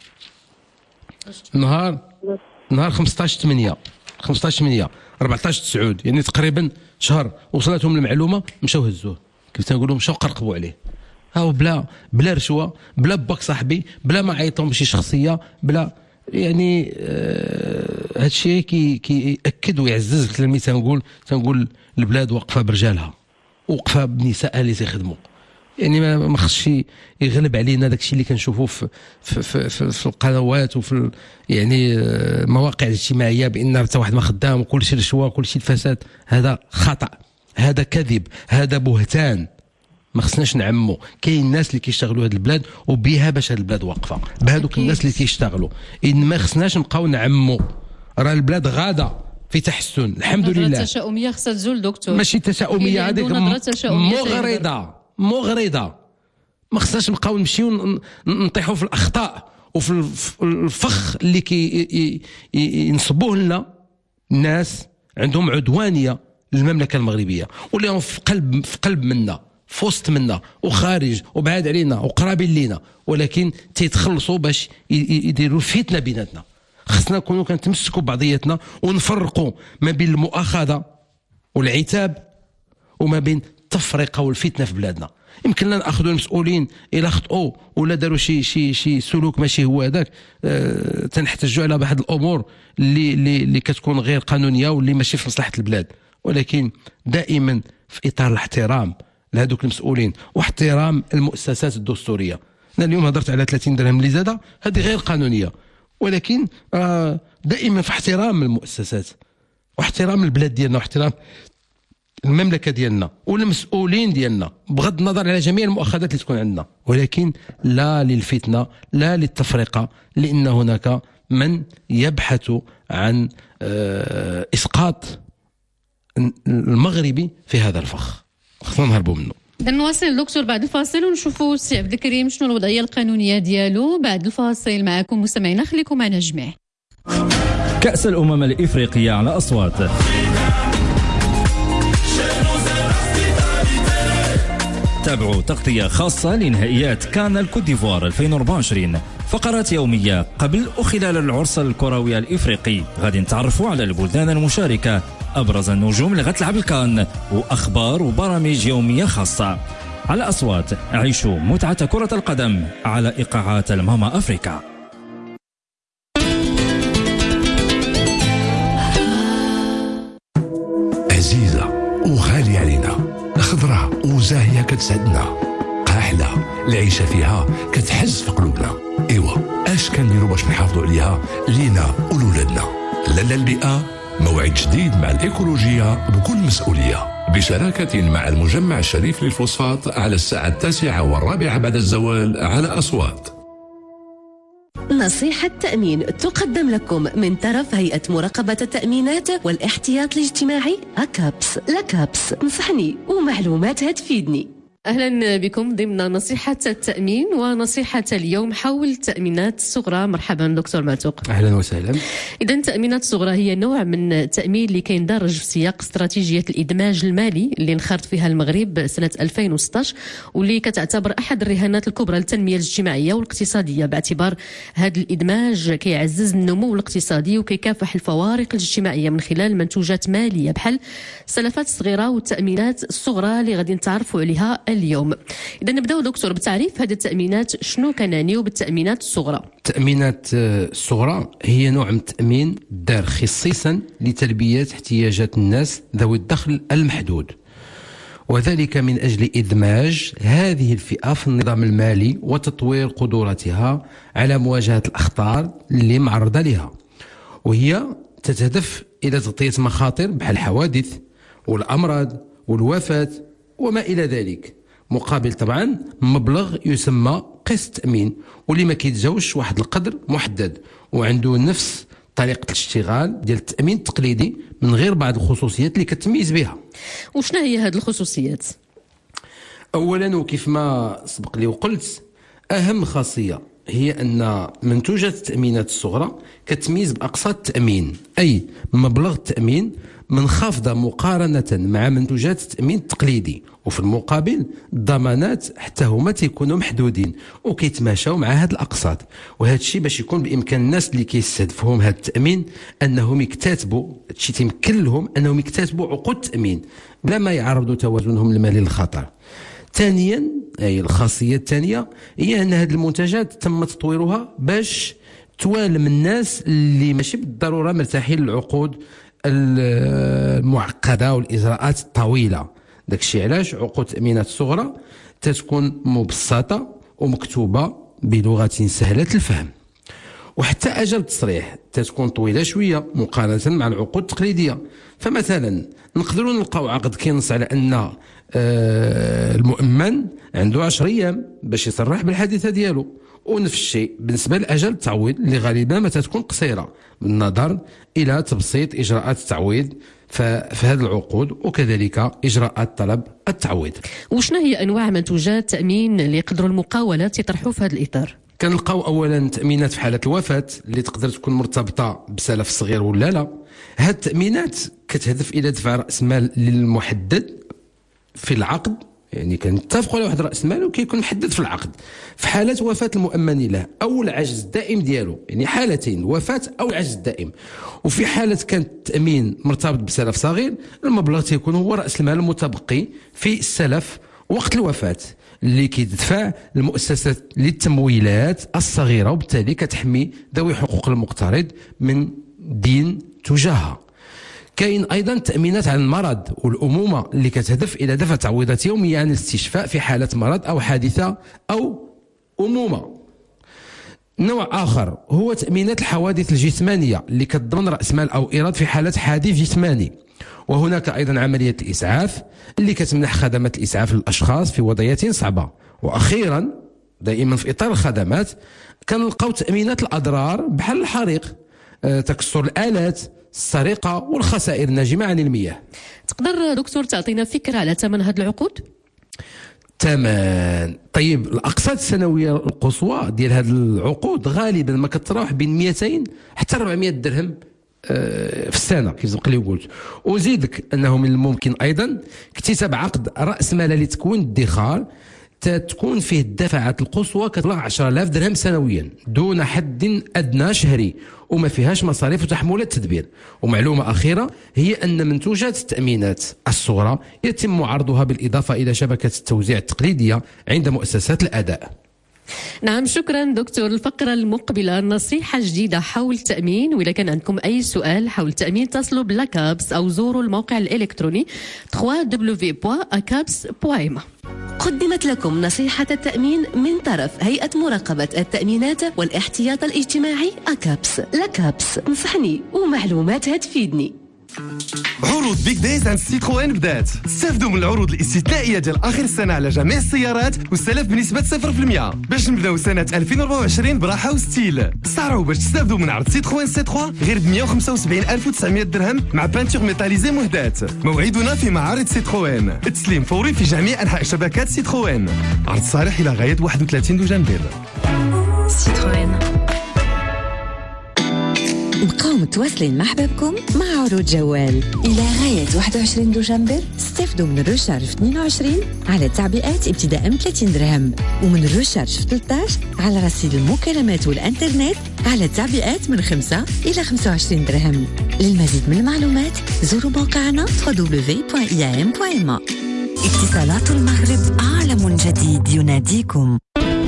نهار نهار خمسطاش ثمانية خمسطاش ثمانية أربعطاش تسعود، يعني تقريبا شهر. وصلتهم المعلومه مشاو هزوه كيف تنقولوا مشاو قرقبوا عليه. ها بلا بلا رشوه بلا باك صاحبي بلا ما عيطهم بشي شخصيه بلا يعني آه هذا الشيء كي كيأكد ويعزز كلامي. تنقول تنقول البلاد واقفه برجالها وقفه بنسائها اللي تيخدموا، يعني ما ما خصش يغلب علينا داك الشيء اللي كنشوفوه في في, في, في, في القنوات وفي يعني المواقع الاجتماعيه بان حتى واحد ما خدام وكل شيء رشوه وكل شيء الفساد. هذا خطا، هذا كذب، هذا بهتان، ما خصناش نعمو. كاين الناس اللي كيشتغلوا هذه البلاد وبها باش هذه البلاد واقفه بهذوك الناس اللي كيشتغلوا، ان ما خصناش نبقاو نعمو. راه البلاد غاده في تحسن الحمد لله. التشاؤميه خصها تزول دكتور، ماشي تشاؤميه، هذيك مغرضه مغرضه. ما خصناش نبقاو نمشيو نطيحوا في الاخطاء وفي الفخ اللي كي ينصبوه لنا الناس عندهم عدوانيه للمملكه المغربيه واللي هم في قلب في قلب منا في وسط منا وخارج وبعاد علينا وقرابين لينا، ولكن تيتخلصوا باش يديروا الفتنه بيناتنا. خصنا نكونوا كنتمسكوا بعضياتنا ونفرقوا ما بين المؤاخذه والعتاب وما بين التفرقه والفتنه في بلادنا. يمكن لنا ناخذوا المسؤولين الى خطئوا ولا داروا شي شي شي سلوك ماشي هو هذاك، أه تنحتجوا على بعض الامور اللي اللي, اللي كتكون غير قانونيه واللي ماشي في مصلحه البلاد، ولكن دائما في اطار الاحترام لهذوك المسؤولين واحترام المؤسسات الدستوريه. انا اليوم هضرت على ثلاثين درهم اللي زاده، هذه غير قانونيه، ولكن أه دائما في احترام المؤسسات واحترام البلاد ديالنا واحترام المملكه ديالنا والمسؤولين ديالنا بغض النظر على جميع المؤاخذات اللي تكون عندنا، ولكن لا للفتنه لا للتفرقه، لان هناك من يبحث عن اسقاط المغربي في هذا الفخ، خصنا نهربوا منه. إذا نواصل دكتور بعد الفاصل ونشوفوا السي عبد الكريم شنو الوضعيه القانونيه ديالو بعد الفاصل. معكم مستمعينا، خليكم معنا جميع. كأس الأمم الإفريقية على أصوات. تابعوا تغطية خاصة لنهائيات كان الكوت ديفوار ألفين وأربعة وعشرين، فقرات يومية قبل وخلال العرس الكروي الإفريقي. غادي نتعرفوا على البلدان المشاركة، أبرز النجوم اللي غتلعب الكان، وأخبار وبرامج يومية خاصة. على أصوات عيشوا متعة كرة القدم على إيقاعات الماما أفريكا. عزيزة وغالية علينا، خضرة وزاهية كتسعدنا، قاحلة العيشة فيها كتحز في قلوبنا. ايوا اش كنديروا باش نحافظوا عليها لينا ولولادنا؟ لالا البيئة موعد جديد مع الإيكولوجية بكل مسؤولية، بشراكة مع المجمع الشريف للفوسفات على الساعة التاسعة والرابعة بعد الزوال على أصوات. نصيحة تأمين تقدم لكم من طرف هيئة مراقبة التأمينات والاحتياط الاجتماعي أكابس. لكابس نصحني ومعلومات هتفيدني. أهلا بكم ضمن نصيحة التأمين، ونصيحة اليوم حول التأمينات الصغرى. مرحبا دكتور معتوق. أهلا وسهلا. إذا التأمينات الصغرى هي نوع من التأمين اللي كيندرج في سياق استراتيجية الإدماج المالي اللي انخرط فيها المغرب سنة ألفين وستة عشر، واللي كتعتبر أحد الرهانات الكبرى للتنمية الاجتماعية والاقتصادية، باعتبار هذا الإدماج كيعزز النمو الاقتصادي وكيكافح الفوارق الاجتماعية من خلال منتوجات مالية بحال السلفات الصغيرة والتأمينات الصغرى اللي غادي نتعرفوا عليها اليوم. إذا نبداو دكتور بتعريف هذه التأمينات، شنو كنعنيو بالتأمينات الصغرى؟ التأمينات الصغرى هي نوع من التأمين دار خصيصا لتلبية احتياجات الناس ذوي الدخل المحدود، وذلك من أجل إدماج هذه الفئة في النظام المالي وتطوير قدراتها على مواجهة الأخطار اللي معرضة لها، وهي تتهدف إلى تغطية مخاطر بحال الحوادث والأمراض والوفاة وما إلى ذلك، مقابل طبعا مبلغ يسمى قسط تأمين، واللي ما كيتجاوزش واحد القدر محدد، وعنده نفس طريقة الاشتغال ديال التأمين التقليدي من غير بعض الخصوصيات اللي كتميز بها. وشنا هي هذه الخصوصيات؟ أولا وكيف ما سبق لي وقلت، أهم خاصية هي أن منتوجات التأمينات الصغرى كتميز بأقساط التأمين، أي مبلغ التأمين منخفضة مقارنة مع منتوجات التأمين التقليدي، وفي المقابل الضمانات حتى هما تيكونوا محدودين وكيتماشاو مع هاد الأقساط. وهذا الشيء باش يكون بإمكان الناس اللي كيستهدفهم هاد التأمين أنهم يكتاتبوا، هادشي تيمكن لهم أنهم يكتاتبوا عقود التأمين بلا ما يعرضوا توازنهم المالي للخطر. ثانيا، أي الخاصية الثانية هي أن هذه المنتجات تم تطويرها باش توالم الناس اللي ماشي بالضرورة مرتاحين للعقود المعقدة والإجراءات الطويلة. داكشي علاش عقود التأمينات الصغرى تتكون مبسطة ومكتوبة بلغة سهلة الفهم، وحتى أجل التصريح تتكون طويلة شوية مقارنة مع العقود التقليدية. فمثلا نقدروا نلقاو عقد كينص على أن آه المؤمن عنده عشر أيام باش يصرح بالحادثة ديالو، ونفس الشيء بالنسبة لأجل التعويض اللي غالبا ما تتكون قصيرة بالنظر إلى تبسيط إجراءات التعويض في هذه العقود، وكذلك إجراءات طلب التعويض. وشنا هي أنواع منتوجات التأمين اللي يقدروا المقاولات يطرحوا في هذا الإطار؟ كنلقاو أولا تأمينات في حالة الوفاة اللي تقدر تكون مرتبطة بسلف صغير ولا لا. هذه التأمينات كتهدف إلى دفع رأس مال للمحدد في العقد، يعني كنتفقوا على واحد رأس مال وكيكون محدد في العقد في حالة وفاة المؤمن له أو العجز الدائم ديالو، يعني حالتين، وفاة أو العجز الدائم. وفي حالة كان التأمين مرتبط بسلف صغير، المبلغ تيكون هو رأس المال المتبقي في السلف وقت الوفاة اللي كيدفع المؤسسات للتمويلات الصغيرة، وبالتالي كتحمي ذوي حقوق المقترض من دين تجاهها. كاين ايضا تأمينات عن المرض والأمومة اللي كتهدف الى دفع تعويضات يومية عن الاستشفاء في حالة مرض او حادثة او أمومة. نوع اخر هو تأمينات الحوادث الجسمانية اللي كتضمن رأس مال او ايراد في حالة حادث جسماني. وهناك ايضا عملية الاسعاف اللي كتمنح خدمات الاسعاف للاشخاص في وضعيات صعبة. واخيرا دائما في اطار الخدمات كنلقاو تأمينات الاضرار بحال الحريق، تكسر الآلات، السرقة والخسائر الناجمة عن المياه. تقدر دكتور تعطينا فكرة على ثمن هذه العقود؟ تمام. طيب الأقساط السنوية القصوى ديال هذه العقود غالبا ما كتراوح بين مئتين حتى أربعمئة درهم في السنه كيف سبق لي قلت. وزيدك انه من الممكن ايضا اكتساب عقد راس مال لتكوين الادخار تكون فيه الدفعات القصوى كتبلغ عشرة آلاف درهم سنويا دون حد ادنى شهري وما فيهاش مصاريف وتحملات تدبير. ومعلومه اخيره هي ان منتوجات التامينات الصغرى يتم عرضها بالاضافه الى شبكه التوزيع التقليديه عند مؤسسات الاداء. نعم شكرا دكتور. الفقرة المقبلة نصيحة جديدة حول التأمين، وإذا كان عندكم أي سؤال حول التأمين اتصلوا بلاكابس أو زوروا الموقع الإلكتروني دبليو دبليو دبليو دوت اكابس دوت اي ام. قدمت لكم نصيحة التأمين من طرف هيئة مراقبة التأمينات والاحتياط الاجتماعي أكابس. لكابس نصحني ومعلوماتها تفيدني. عروض بيك دايز عند سيتروين بدات. استافدوا من العروض الاستثنائيه ديال اخر السنه على جميع السيارات والسلف بنسبه صفر في المية باش نبداو سنه ألفين وأربعة وعشرين براحه وستيل. استعروا باش تستافدوا من عرض سيتروين سي ثلاثة غير ب مية وخمسة وسبعين ألف وتسعمية درهم مع بانتور ميتاليزي مهدات. موعدنا في معارض سيتروين، التسليم فوري في جميع انحاء شبكات سيتروين. عرض صالح الى غايه واحد وثلاثين دجنبر. سيتروين. بقاو متواصلين مع حبابكم مع عروض جوال إلى غاية واحد وعشرين دجنبر. استفدوا من الرشارج في اثنين وعشرين على التعبئات ابتداء من ثلاثين درهم، ومن الرشارج في ثلاثة عشر على رصيد المكالمات والانترنت على التعبئات من خمسة إلى خمسة وعشرين درهم. للمزيد من المعلومات زوروا موقعنا دبليو دبليو دبليو دوت اي ام دوت ام. اتصالات المغرب عالم جديد يناديكم.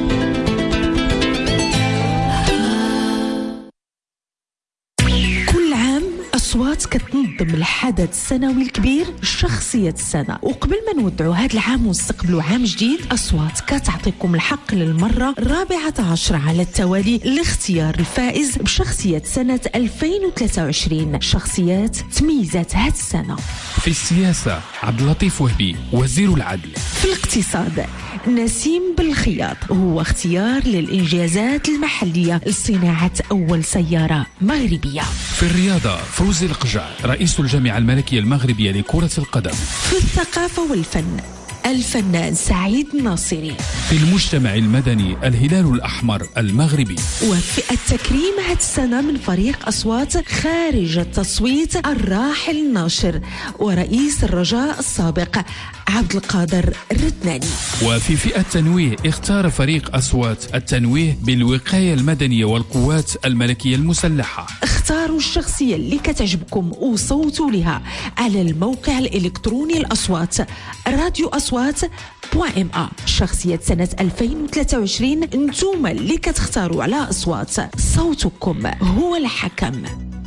أصوات كتنظم الحدث السنوي الكبير شخصية السنة. وقبل ما نودعوا هذا العام ونستقبلوا عام جديد، أصوات كتعطيكم الحق للمرة الرابعة عشر على التوالي لاختيار الفائز بشخصية سنة ألفين وثلاثة وعشرين. شخصيات تميزات هذه السنة: في السياسة عبد اللطيف وهبي وزير العدل. في الاقتصاد نسيم بالخياط هو اختيار للإنجازات المحلية لصناعة أول سيارة مغربية. في الرياضة فوزي القجع رئيس الجامعة الملكية المغربية لكرة القدم. في الثقافة والفن الفنان سعيد ناصري. في المجتمع المدني الهلال الأحمر المغربي. وفي التكريم هذه السنة من فريق أصوات خارج التصويت الراحل ناشر ورئيس الرجاء السابق عبد القادر الردناني. وفي فئة التنويه اختار فريق أصوات التنويه بالوقاية المدنية والقوات الملكية المسلحة. اختاروا الشخصية اللي كتعجبكم وصوتوا لها على الموقع الإلكتروني الأصوات راديو أصوات بوان ام ا. شخصية سنة ألفين وثلاثة وعشرين انتم اللي كتختاروا على أصوات. صوتكم هو الحكم.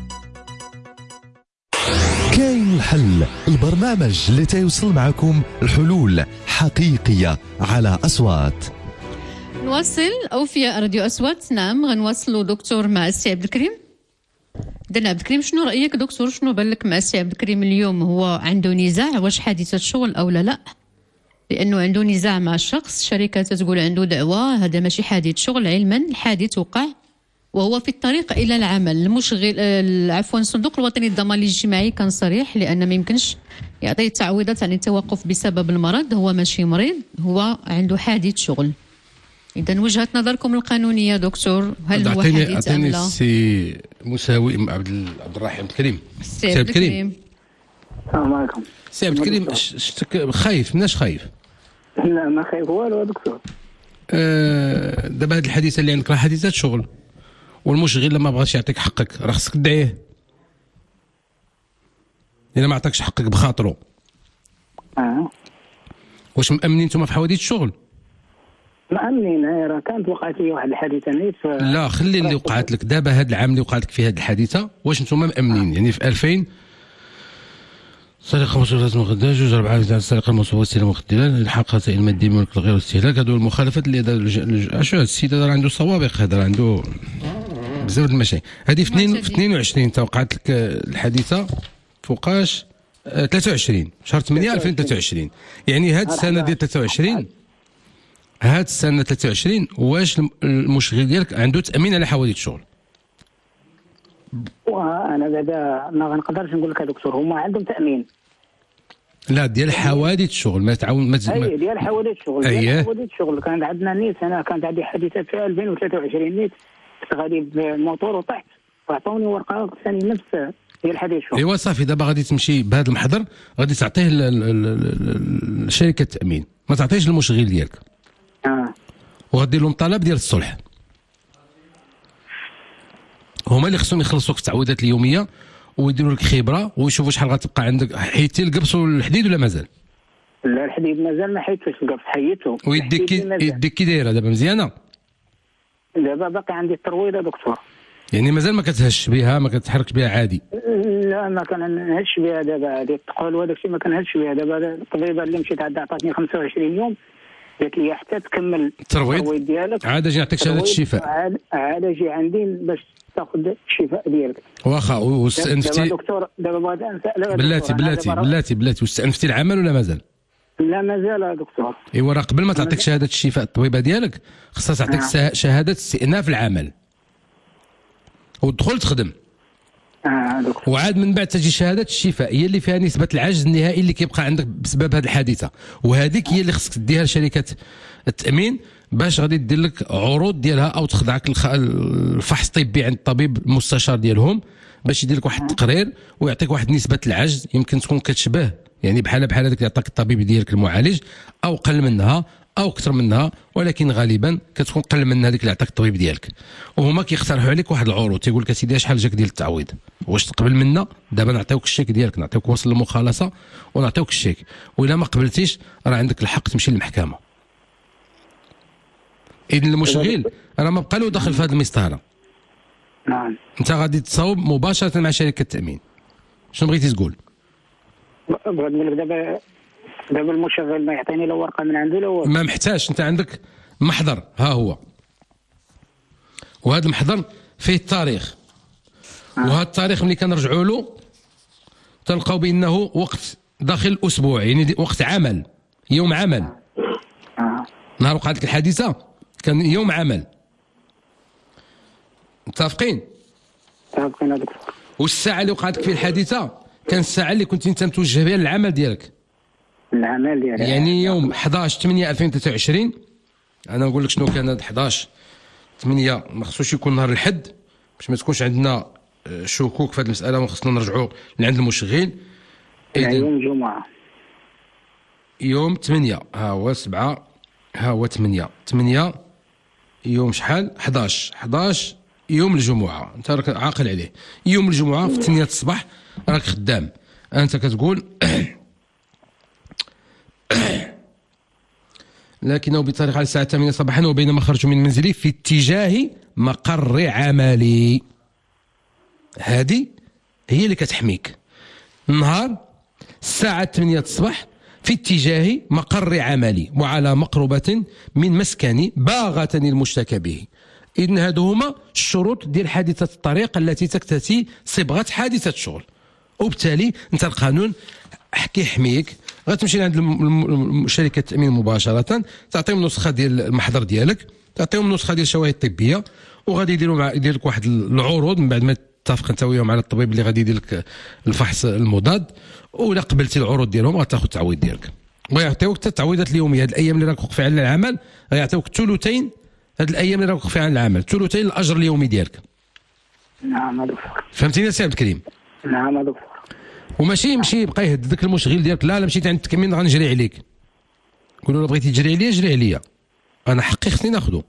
كاين الحل، البرنامج اللي تيوصل معكم الحلول حقيقية على أصوات. نواصل أوفياء راديو أصوات. نعم غنواصلوا دكتور مع السي عبد الكريم. دنا عبد الكريم، شنو رأيك دكتور؟ شنو بالك مع السي عبد الكريم اليوم؟ هو عنده نزاع واش حادثة شغل أو لا لا؟ لأنه عنده نزاع مع الشخص، شركة تقول عنده دعوة، هذا ماشي حادث شغل. علما الحادث وقع وهو في الطريق إلى العمل. المشغل عفوا الصندوق الوطني للضمان الاجتماعي كان صريح لأن ما يمكنش يعطي تعويضات عن التوقف بسبب المرض. هو ماشي مريض، هو عنده حادث شغل. إذا وجهة نظركم القانونية دكتور، هل هو حادث أم لا؟ السي مساوي عبد عبد الرحيم عبد الكريم. السي عبد الكريم السلام عليكم. السي عبد الكريم شتك خايف؟ مناش خايف؟ لا ما خايف والو دكتور. آه دابا هاد الحادثه اللي عندك راه حادثه شغل، والمشغل لما بغاش يعطيك حقك راه خصك تدعيه. الا ما عطاكش حقك بخاطرو. اه واش مأمنين نتوما في حوادث الشغل؟ مأمنين. راه كانت وقعت لي واحد الحادثه نيت. لا خلي اللي وقعت لك دابا، هاد العام اللي وقعت لك فيه هاد الحادثه واش نتوما مأمنين؟ يعني في ألفين سرقة مصروفات مخدرات، جوج أربعة تاع السرقة المصروفات استلام مخدرات، الحق خسائر مادية ملك الغير والاستهلاك. هادو المخالفات اللي هذا اشو هاد السيد هذا عنده سوابق، هذا عنده بزاف د المشاكل. هذه في اثنين في اثنين وعشرين توقعت لك الحادثة فوقاش ثلاثة وعشرين شهر ثمانية ألفين وثلاثة وعشرين. يعني هاد السنة ديال ثلاثة وعشرين هاد السنة ثلاثة وعشرين واش المشغل ديالك عنده تأمين على حوادث الشغل؟ وانا بعدا ما غنقدرش نقول لك يا دكتور هما عندهم تأمين. لا ديال حوادث الشغل ما تعاون ما اي ديال حوادث الشغل. أيه. حوادث الشغل كان عندنا نيت. انا كانت عندي حادثه في ألفين وثلاثة وعشرين نيت، كنت غادي بالموتور وطحت وعطوني ورقه ثاني نفس ديال الحديث شو ايوا صافي دابا غادي تمشي بهذا المحضر غادي تعطيه ل- ل- ل- لشركه التامين، ما تعطيهش للمشغل ديالك. اه وغدير لهم طلب ديال الصلح، هما اللي خصهم يخلصوك التعويضات اليوميه ويديروا لك خبره ويشوفوا شحال غتبقى عندك. حيدتي القبص والحديد ولا مازال؟ لا الحديد مازال ما حيدتوش القبض، حيدته. ويديك كي الحديد مازال. يديك كي دايره دابا مزيانه؟ دابا باقي عندي الترويضه دكتور. يعني مازال ما كتهش بها، ما كتحركش بها عادي؟ لا ما كنهش بها دابا، هذه الثقل وهذاك الشيء ما كنهش بها دابا. الطبيبه اللي مشيت عندها عطاتني خمسة وعشرين يوم، قالت لي حتى تكمل الترويض ديالك عاد اجي نعطيك شهاده الشفاء. عاد عاد اجي عندي باش تاخذ الشفاء ديالك. واخا دابا واستأنفتي؟ دكتور دابا بغيت نسال بلاتي بلاتي بلاتي بلاتي واستأنفتي العمل ولا مازال؟ لا مازال يا دكتور. ايوا راه قبل ما تعطيك شهاده الشفاء الطبيبه ديالك خصها تعطيك آه. شهاده استئناف العمل وتدخل تخدم. اه دكتور. وعاد من بعد تجي شهاده الشفاء هي اللي فيها نسبه العجز النهائي اللي كيبقى عندك بسبب هذه الحادثه، وهذيك هي اللي خصك تديها لشركه التامين باش غادي دير لك عروض ديالها او تخضعك الخ... الفحص الطبي عند الطبيب المستشار ديالهم باش يدير لك واحد التقرير ويعطيك واحد نسبه العجز يمكن تكون كتشبه يعني بحال بحال هذاك اللي عطاك الطبيب ديالك المعالج او قل منها او اكثر منها، ولكن غالبا كتكون قل من هذيك اللي عطاك الطبيب ديالك. وهما كيقترحوا عليك واحد العروض، تيقول لك اسيدي شحال جاك ديال التعويض، واش تقبل منا دابا نعطيوك الشيك ديالك، نعطيوك وصل المخالصه ونعطيوك الشيك، والا ما قبلتيش راه عندك الحق تمشي للمحكمه. اذن المشغل راه ما بقى له دخل في هذه المسطره. نعم. انت غادي تصاوب مباشره مع شركه التامين. شنو بغيتي تقول؟ بغيت نقول لك دابا دابا المشغل ما يعطيني لا ورقه من عنده لا والو. ما محتاج، انت عندك محضر ها هو، وهذا المحضر فيه التاريخ، وهذا التاريخ ملي كنرجعوا له تلقاو بانه وقت داخل اسبوع، يعني وقت عمل، يوم عمل. نهار وقعت لك الحادثه كان يوم عمل. متفقين؟ متفقين دكتور. والساعه اللي وقعت لك فيه الحادثه كان الساعه اللي كنت انت متوجه بها للعمل ديالك. العمل ديالك يعني يوم حداش ثمانية ألفين وثلاثة وعشرين. انا نقول لك شنو كان هذا حداش ثمانية، ما خصوش يكون نهار الحد باش ما تكونش عندنا شكوك في هذه المساله وخصنا نرجعوا لعند المشغل. يعني يوم الجمعه يوم ثمانية، ها هو سبعة، ها هو ثمانية، ثمانية يوم شحال؟ حداش، حداش يوم الجمعه، انت راك عاقل عليه. يوم الجمعه في ثمانية الصباح راك خدام، انت كتقول لكنه بطريقه على الساعه الثامنة صباحا وبينما خرجت من منزلي في اتجاه مقر عملي. هذه هي اللي كتحميك. النهار الساعه ثمانية الصباح في اتجاه مقر عملي وعلى مقربة من مسكني باغتني المشتكى به. إذن هادو هما الشروط ديال حادثة الطريق التي تكتسي صبغة حادثة الشغل، وبالتالي انت القانون كيحميك. غتمشي عند شركة التأمين مباشرة، تعطيهم نسخة ديال المحضر ديالك، تعطيهم نسخة ديال الشواهد الطبية، وغادي يديروا مع يدير لك واحد العروض من بعد ما تتفق انت وياهم على الطبيب اللي غادي يدير لك الفحص المضاد، ولا قبلتي العروض ديالهم غتاخذ التعويض ديالك. ويعطيوك حتى التعويضات اليوميه. هاد الايام اللي راك واقف على العمل غيعطيوك ثلثين، هاد الايام اللي راك واقف على العمل ثلثين الاجر اليومي ديالك. نعم دكتور. فهمتيني سي عبد الكريم؟ نعم دكتور. وماشي يمشي يبقى يهددك المشغل ديالك، لا لا مشيت عند التكمين غنجري عليك. قول له بغيتي تجري عليا جري عليا، انا حقي خصني ناخذه.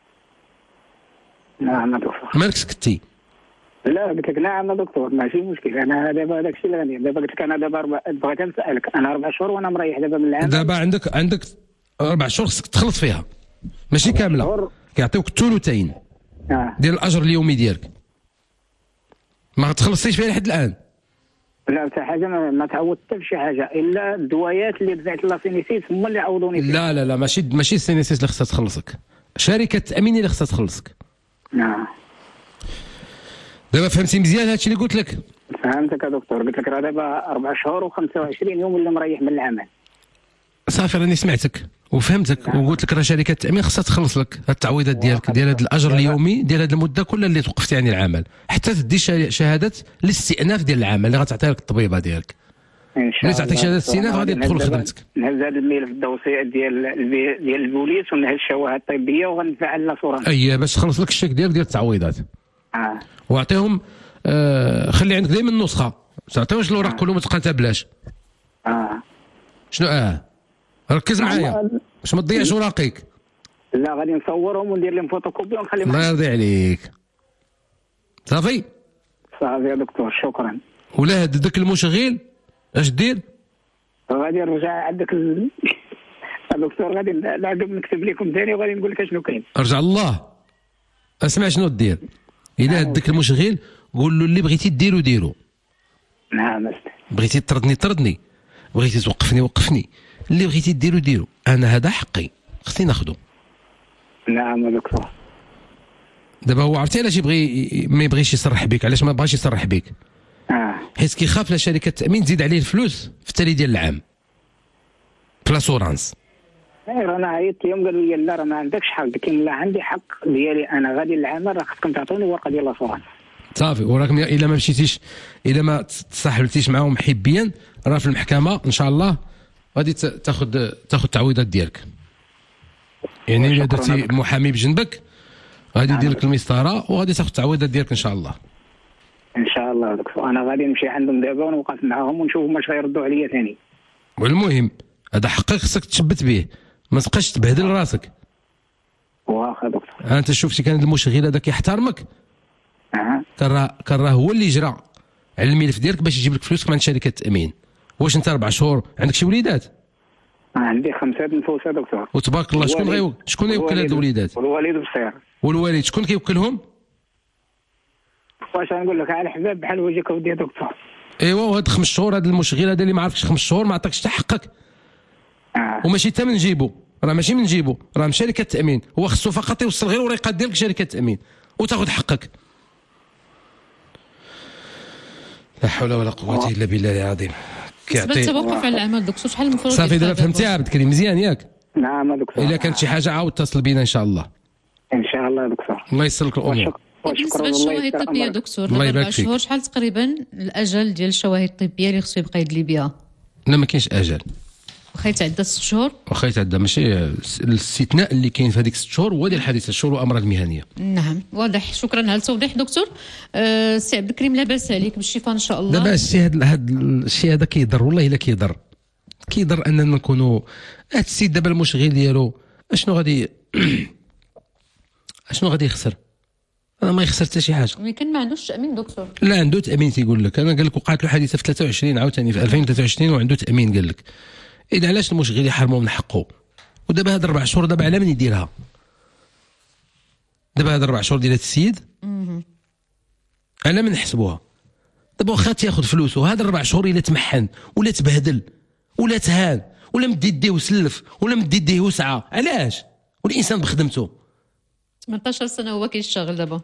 نعم دكتور. مالك سكتي؟ لا قلت لك نعم دكتور ماشي مشكل. انا دابا هذاك الشيء اللي غادي دابا قلت لك انا دابا بغيت نسالك، انا اربع شهور وانا مريح دابا من العمل. دابا عندك عندك اربع شهور خصك تخلص فيها، ماشي كامله، كيعطيوك الثلثين آه. ديال الاجر اليومي ديالك. ما تخلصيش فيها لحد الان. لا حتى حاجه ما, ما تعوضت حتى بشي حاجه الا الدوايات اللي دفعت لاسينيسيس هما اللي عوضوني فيها. لا لا لا ماشي ماشي السينيسيس اللي خصها تخلصك، شركه التامين اللي خصها تخلصك. نعم. دابا فهمتي مزيان هادشي اللي قلت لك؟ فهمتك يا دكتور. قلت لك راه دابا اربع شهور وخمسة وعشرين يوم اللي مريح من العمل. صافي راني سمعتك وفهمتك. نعم. وقلت لك راه شركه التامين خصها تخلص لك التعويضات ديالك ديال هذا الاجر اليومي ديال هذه المده كلها اللي توقفتي عن العمل، حتى تدي شهاده الاستئناف ديال العمل اللي غتعطيها لك الطبيبه ديالك. ان شاء الله. اللي تعطيك شهاده الاستئناف غادي تدخل لخدمتك. نهز هذا الملف الدوسي ديال ديال البوليس ونهز الشواهد الطبيه وغنفعل لا صوره. اييه باش تخلص لك الشيك ديالك ديال التعويضات. اه. واعطيهم آه خلي عندك دائما نسخه، تعطيوش الاوراق كلهم ما تبقى بلاش. اه شنو اه ركز معايا باش ما تضيعش اوراقك. لا غادي نصورهم وندير لهم فوتوكوبي ونخليهم. الله يرضي عليك. صافي صافي يا دكتور شكرا. ولا هاد ذاك المشغل اش دير؟ غادي نرجع عندك ال... دكتور غادي نعقب نكتب لكم ثاني وغادي نقول لك شنو كاين. ارجع الله اسمع شنو دير. الا هداك المشغل قول له اللي بغيتي ديرو ديرو. نعم استاذ. بغيتي تطردني طردني، بغيتي توقفني وقفني، اللي بغيتي ديرو ديرو، انا هذا حقي خصني ناخذه. نعم يا دكتور. دابا هو عرفتي علاش يبغي ما يبغيش يصرح بك؟ علاش ما بغاش يصرح بك؟ اه حيت كيخاف لا شركه التامين تزيد عليه الفلوس في التالي ديال العام في لاسورانس. اي رانا عيطت اليوم قالوا لي لا راه ما عندكش حق، كاين لا عندي حق ديالي انا غادي للعمل راه خصكم تعطوني ورقه ديال لاسورانس. صافي وراك الا ما مشيتيش الا ما تصاحبتيش معاهم حبيا راه في المحكمه ان شاء الله غادي تاخذ تاخذ التعويضات ديالك. يعني الا درتي محامي بجنبك غادي يدير لك المسطره وغادي تاخذ التعويضات ديالك ان شاء الله. ان شاء الله دكتور انا غادي نمشي عندهم دابا ونوقف معاهم ونشوف واش غيردوا عليا ثاني. والمهم هذا حقك خصك تثبت به، ما تبقاش تبهدل راسك. واخا دكتور. انت شفتي كان المشغل هذا كيحترمك. اها كان راه كان راه هو اللي جرى على الملف ديالك باش يجيب لك فلوسك من شركه التامين. واش انت اربع شهور عندك شي وليدات؟ عندي خمسه نفوسه دكتور. وتبارك الله شكون غيو شكون يوكل هاد الوليدات؟ الوالد والصغير. والوالد شكون كيوكلهم؟ واش نقول لك على حباب بحال وجهك ودي يا دكتور. ايوا وهاد خمس شهور هذا المشغل هذا اللي ما عرفش خمس شهور ما عطاكش حتى حقك. آه. وماشي حتى من جيبو، راه ماشي من جيبو، راه من شركه التامين، هو خصو فقط يوصل غير ورقه ديالك شركه التامين وتاخذ حقك. لا حول ولا قوه الا بالله العظيم. كيعطي التوقف على العمل دكتور شحال المفروض صافي دابا فهمتي عبد الكريم مزيان ياك؟ نعم دكتور. الا كانت شي حاجه عاود اتصل بينا ان شاء الله. ان شاء الله يا دكتور. الله يسر لك الامور. بالنسبه للشواهد الطبيه دكتور الله يبارك فيك شهور شحال تقريبا الاجل ديال الشواهد الطبيه اللي خصو يبقى يدلي بها؟ لا ما كاينش اجل. واخا يتعدى ست شهور؟ واخا يتعدى ماشي الاستثناء اللي كاين في هذيك ست شهور هو ديال حديث الشهور والامراض المهنيه. نعم واضح. شكرا على التوضيح دكتور. أه سي عبد الكريم لاباس عليك بالشفاء ان شاء الله. دابا الشيء هذا هذا الشيء هذا كيضر والله الا كيضر كيضر اننا نكونوا هذا السيد دابا المشغل ديالو اشنو غادي اشنو غادي يخسر؟ انا ما يخسر حتى شي حاجه. ولكن ما عندوش تامين دكتور. لا عنده تامين تيقول لك. انا قال لك وقعت له حادثه في ثلاثة وعشرين عاوتاني في ألفين وثلاثة وعشرين وعنده تامين قال لك. اذا علاش المشغل يحرموا من حقه؟ ودابا هاد اربع شهور دابا على من يديرها؟ دابا هاد اربع شهور ديال هاد السيد على من نحسبوها؟ دابا واخا تياخذ فلوسه هاد اربع شهور الا تمحن ولا تبهدل ولا تهان ولا مد يديه وسلف ولا مد يديه وسعى علاش؟ والانسان بخدمته ثمانطاش سنه هو كيشتغل دابا.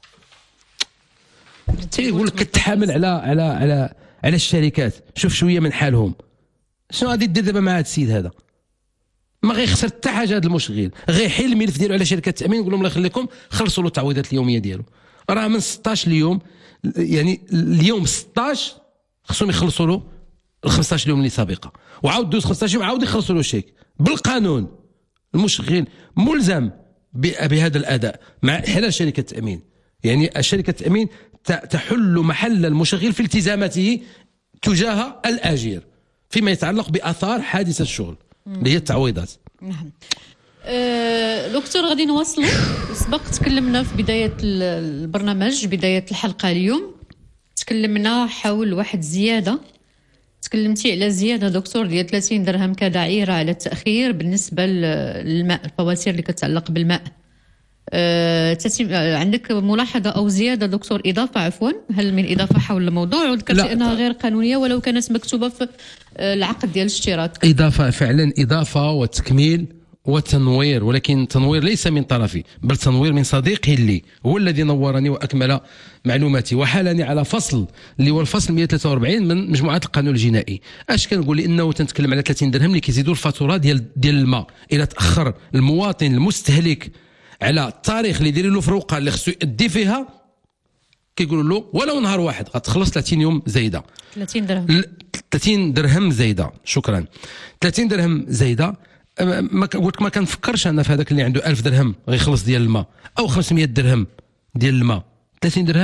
تيقول لك كتحامل على على على على الشركات. شوف شويه من حالهم. شنو غادي دير دابا مع هذا السيد هذا؟ ما غيخسر حتى حاجه هذا المشغل، غيحيل الملف ديالو على شركه التامين يقول لهم الله يخليكم خلصوا له التعويضات اليوميه ديالو. راه من ستطاش اليوم يعني اليوم ستطاش خصهم يخلصوا له ال خمسطاش يوم اللي سابقه وعاود دوز خمسطاش يوم عاود يخلصوا له شيك بالقانون. المشغل ملزم بهذا الاداء مع حلال شركه التامين. يعني شركه التامين تحل محل المشغل في التزاماته تجاه الاجير فيما يتعلق باثار حادثه الشغل اللي هي التعويضات. نعم. أه دكتور غادي نواصلوا. سبق تكلمنا في بدايه البرنامج بدايه الحلقه اليوم تكلمنا حول واحد زياده. تكلمتي على زياده دكتور ديال ثلاثين درهم كدعيره على التاخير بالنسبه للماء الفواتير اللي كتعلق بالماء. أه عندك ملاحظه او زياده دكتور اضافه عفوا هل من اضافه حول الموضوع وذكرتي انها غير قانونيه ولو كانت مكتوبه في العقد ديال الاشتراك؟ اضافه فعلا اضافه وتكميل وتنوير ولكن تنوير ليس من طرفي بل تنوير من صديقي اللي هو الذي نورني واكمل معلوماتي وحالني على فصل اللي هو الفصل مئة وثلاثة وأربعين من مجموعه القانون الجنائي. اش كنقول لانه تنتكلم على ثلاثين درهم اللي كيزيدوا الفاتوره ديال ديال الماء الى تاخر المواطن المستهلك على التاريخ اللي دايرين له فروقه اللي خصو يؤدي فيها كيقولوا له ولو نهار واحد غتخلص ثلاثين يوم زايده. ثلاثين درهم ثلاثين درهم زايده. شكرا. ثلاثين درهم زايده. ما قلت ما كنفكرش انا في هذاك اللي عنده ألف درهم غيخلص ديال الماء او خمسمئة درهم ديال الماء. ثلاثين درهم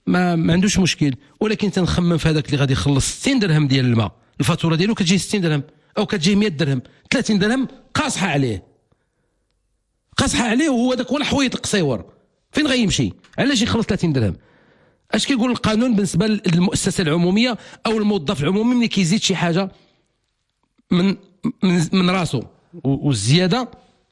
ما, ما عندوش مشكل، ولكن تنخمم في هذاك اللي غادي يخلص ستين درهم ديال الماء، الفاتوره ديالو كتجي ستين درهم او كتجي مية درهم، ثلاثين درهم قاصحه عليه قاصحه عليه وهو داك هو الحويط القصيور، فين غيمشي؟ علاش يخلص ثلاثين درهم؟ اش كيقول القانون بالنسبه للمؤسسه العموميه او الموظف العمومي ملي كيزيد شي حاجه من من, من راسو، والزياده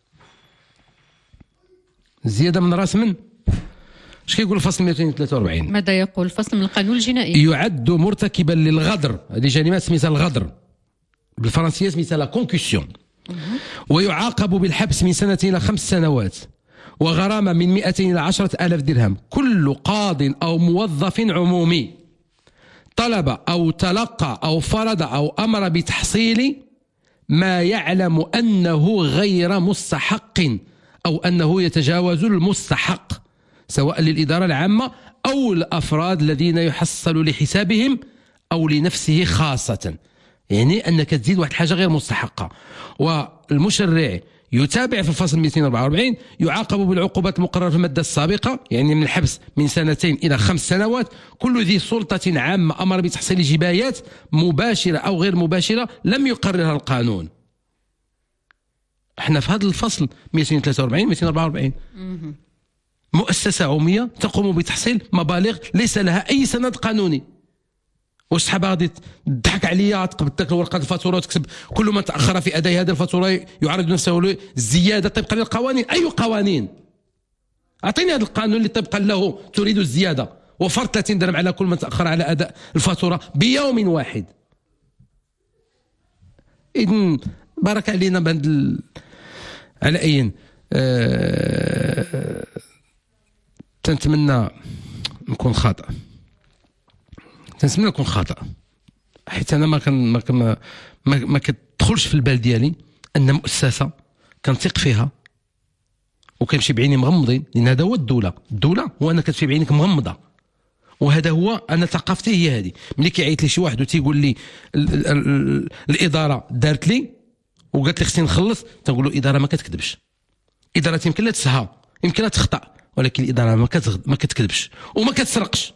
الزياده من راس من اش كيقول الفصل مئتين وثلاثة وأربعين؟ ماذا يقول الفصل من القانون الجنائي؟ يعد مرتكبا للغدر، هذه جريمه سميتها الغدر بالفرنسيه سميتها لا كونكسيون، ويعاقب بالحبس من سنتين الى خمس سنوات وغرامه من مئتين الى عشرة آلاف درهم. كل قاض او موظف عمومي طلب او تلقى او فرض او امر بتحصيل ما يعلم انه غير مستحق او انه يتجاوز المستحق، سواء للإدارة العامة أو الأفراد الذين يحصل لحسابهم أو لنفسه خاصة، يعني أنك تزيد واحد حاجة غير مستحقة. والمشرع يتابع في الفصل مئتين وأربعة وأربعين يعاقب بالعقوبات المقررة في المادة السابقة، يعني من الحبس من سنتين إلى خمس سنوات كل ذي سلطة عامة أمر بتحصيل جبايات مباشرة أو غير مباشرة لم يقررها القانون. احنا في هذا الفصل مئتين وثلاثة وأربعين مئتين وأربعة وأربعين مؤسسة عمومية تقوم بتحصيل مبالغ ليس لها أي سند قانوني. واش صحابة غادي تضحك عليا تقبل داك ورقة الفاتورة وتكتب كل من تأخر في أداء هذه الفاتورة يعرض نفسه للزيادة طبقا للقوانين؟ أي قوانين؟ أعطيني هذا القانون اللي طبقا له تريد الزيادة وفرض ثلاثين درهم على كل من تأخر على أداء الفاتورة بيوم واحد. إذن بارك علينا بهذا ال... على أي أه... تنتمنى نكون خاطئ، تنتمنى نكون خاطئ، حيت انا ما كان ما ما, ما كتدخلش في البال ديالي ان مؤسسه كنثق فيها وكنمشي بعيني مغمضين، لان هذا هو الدوله. الدوله هو انك كتمشي بعينك مغمضه، وهذا هو انا ثقافتي هي هذه. ملي كيعيط لي شي واحد وتيقول لي ال ال ال الاداره دارت لي وقالت لي خصني نخلص، تنقول له الاداره ما كتكذبش، الاداره يمكن لا تسهى يمكن لا تخطأ، ولكن الاداره ما ما كتكذبش وما كتسرقش.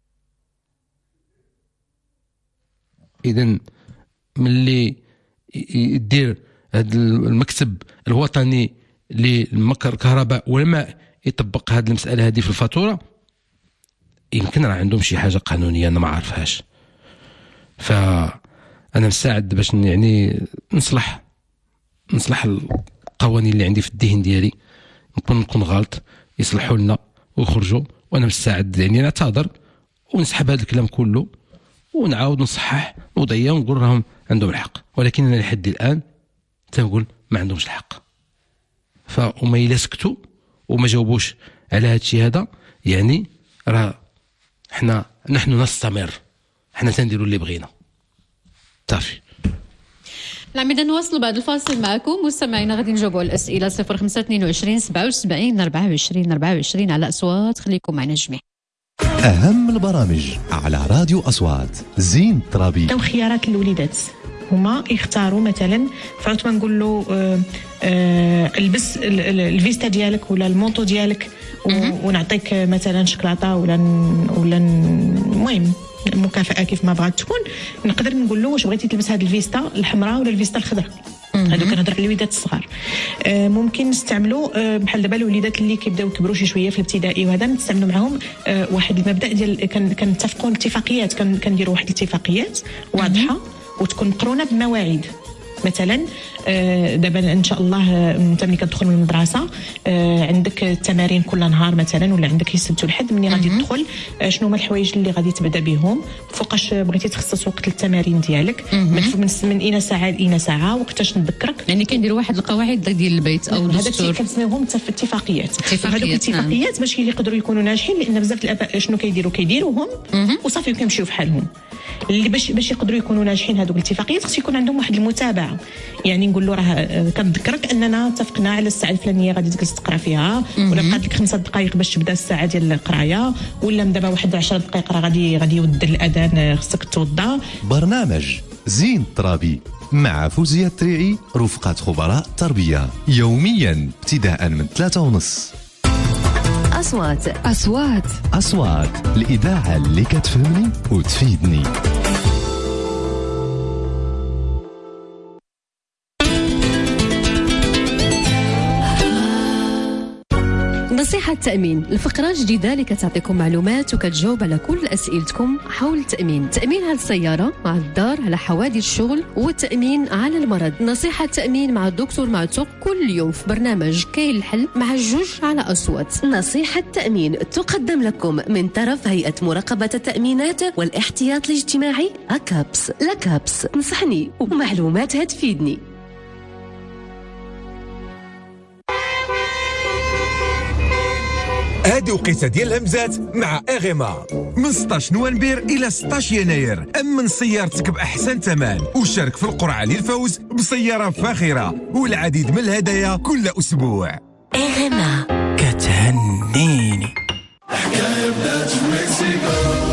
اذا ملي يدير هذا المكتب الوطني للمكر الكهرباء والماء يطبق هذه المساله هذه في الفاتوره، يمكن راه عندهم شي حاجه قانونيه انا ما عارفهاش. فانا مستعد باش يعني نصلح نصلح القوانين اللي عندي في الذهن ديالي، نكون نكون غلط يصلحوا لنا ويخرجوا، وانا مستعد يعني نعتذر ونسحب هذا الكلام كله ونعاود نصحح وضيع ونقول راهم عندهم الحق، ولكن انا لحد الان تنقول ما عندهمش الحق. فهما الا سكتوا وما جاوبوش على هذا الشيء هذا، يعني راه حنا نحن نستمر، حنا تنديروا اللي بغينا صافي. نعم، إذا نواصل بعد الفاصل معكم مستمعينا، غادي نجاوبوا على الأسئلة صفر خمسة اثنين وعشرين سبعة وسبعين أربعة وعشرين أربعة وعشرين على أصوات. خليكم معنا الجميع. أهم البرامج على راديو أصوات. زين ترابي أو خيارات الوليدات هما يختاروا مثلا، فعوت ما نقول له آه آه البس الفيستا ديالك ولا المونطو ديالك ونعطيك مثلا شوكولاته ولا ولا المهم مكافأة كيف ما بغات تكون، نقدر نقول له واش بغيتي تلبس هذه الفيستا الحمراء ولا الفيستا الخضراء. هادو كنهضر على الوليدات الصغار. آه ممكن نستعملوا آه بحال دابا الوليدات اللي كيبداو يكبروا شي شويه في الابتدائي وهذا نستعملوا معاهم آه واحد المبدا ديال كنتفقوا اتفاقيات، كنديروا واحد الاتفاقيات واضحه وتكون مقرونه بمواعيد. مثلا دابا ان شاء الله انت ملي كتدخل من المدرسه عندك التمارين كل نهار مثلا، ولا عندك السبت والحد، ملي غادي تدخل شنو هما الحوايج اللي غادي تبدا بهم، فوقاش بغيتي تخصص وقت للتمارين ديالك، من من اين ساعه لاين ساعه، وقتاش نذكرك، يعني كنديروا واحد القواعد ديال البيت او الدستور. هذا كنسميوهم اتفاقيات. هذوك الاتفاقيات باش يقدروا يكونوا ناجحين، لان بزاف الاباء شنو كيديروا كيديروهم وصافي وكيمشيو في حالهم. اللي باش باش يقدروا يكونوا ناجحين هذوك الاتفاقيات خص يكون عندهم واحد المتابعه، يعني نقول له راه كنذكرك اننا اتفقنا على الساعه الفلانيه غادي تجلس تقرا فيها، ولا بقات لك خمسة دقائق باش تبدا الساعه ديال القرايه، ولا من دابا واحد عشر دقائق راه غادي غادي يود الاذان خصك توضا. برنامج زين ترابي مع فوزية التريعي رفقة خبراء تربيه، يوميا ابتداء من ثلاثة ونص. أصوات أصوات أصوات الإذاعة اللي كتفهمني وتفيدني. نصيحة التأمين، الفقرة جديدة اللي كتعطيكم معلومات وكتجاوب على كل أسئلتكم حول التأمين. تأمين على السيارة، مع الدار، على حوادث الشغل، والتأمين على المرض. نصيحة التأمين مع الدكتور معتوق كل يوم في برنامج كاين الحل مع الجوج على أصوات. نصيحة التأمين تقدم لكم من طرف هيئة مراقبة التأمينات والاحتياط الاجتماعي أكابس. لكابس نصحني ومعلوماتها تفيدني. هذه وقيته ديال الهمزات مع اغيما من ستطاش نوفمبر الى ستطاش يناير. امن سيارتك باحسن ثمن وشارك في القرعه للفوز بسياره فاخره والعديد من الهدايا كل اسبوع. اغيما كتهنيني. حكايه بدات في مكسيكو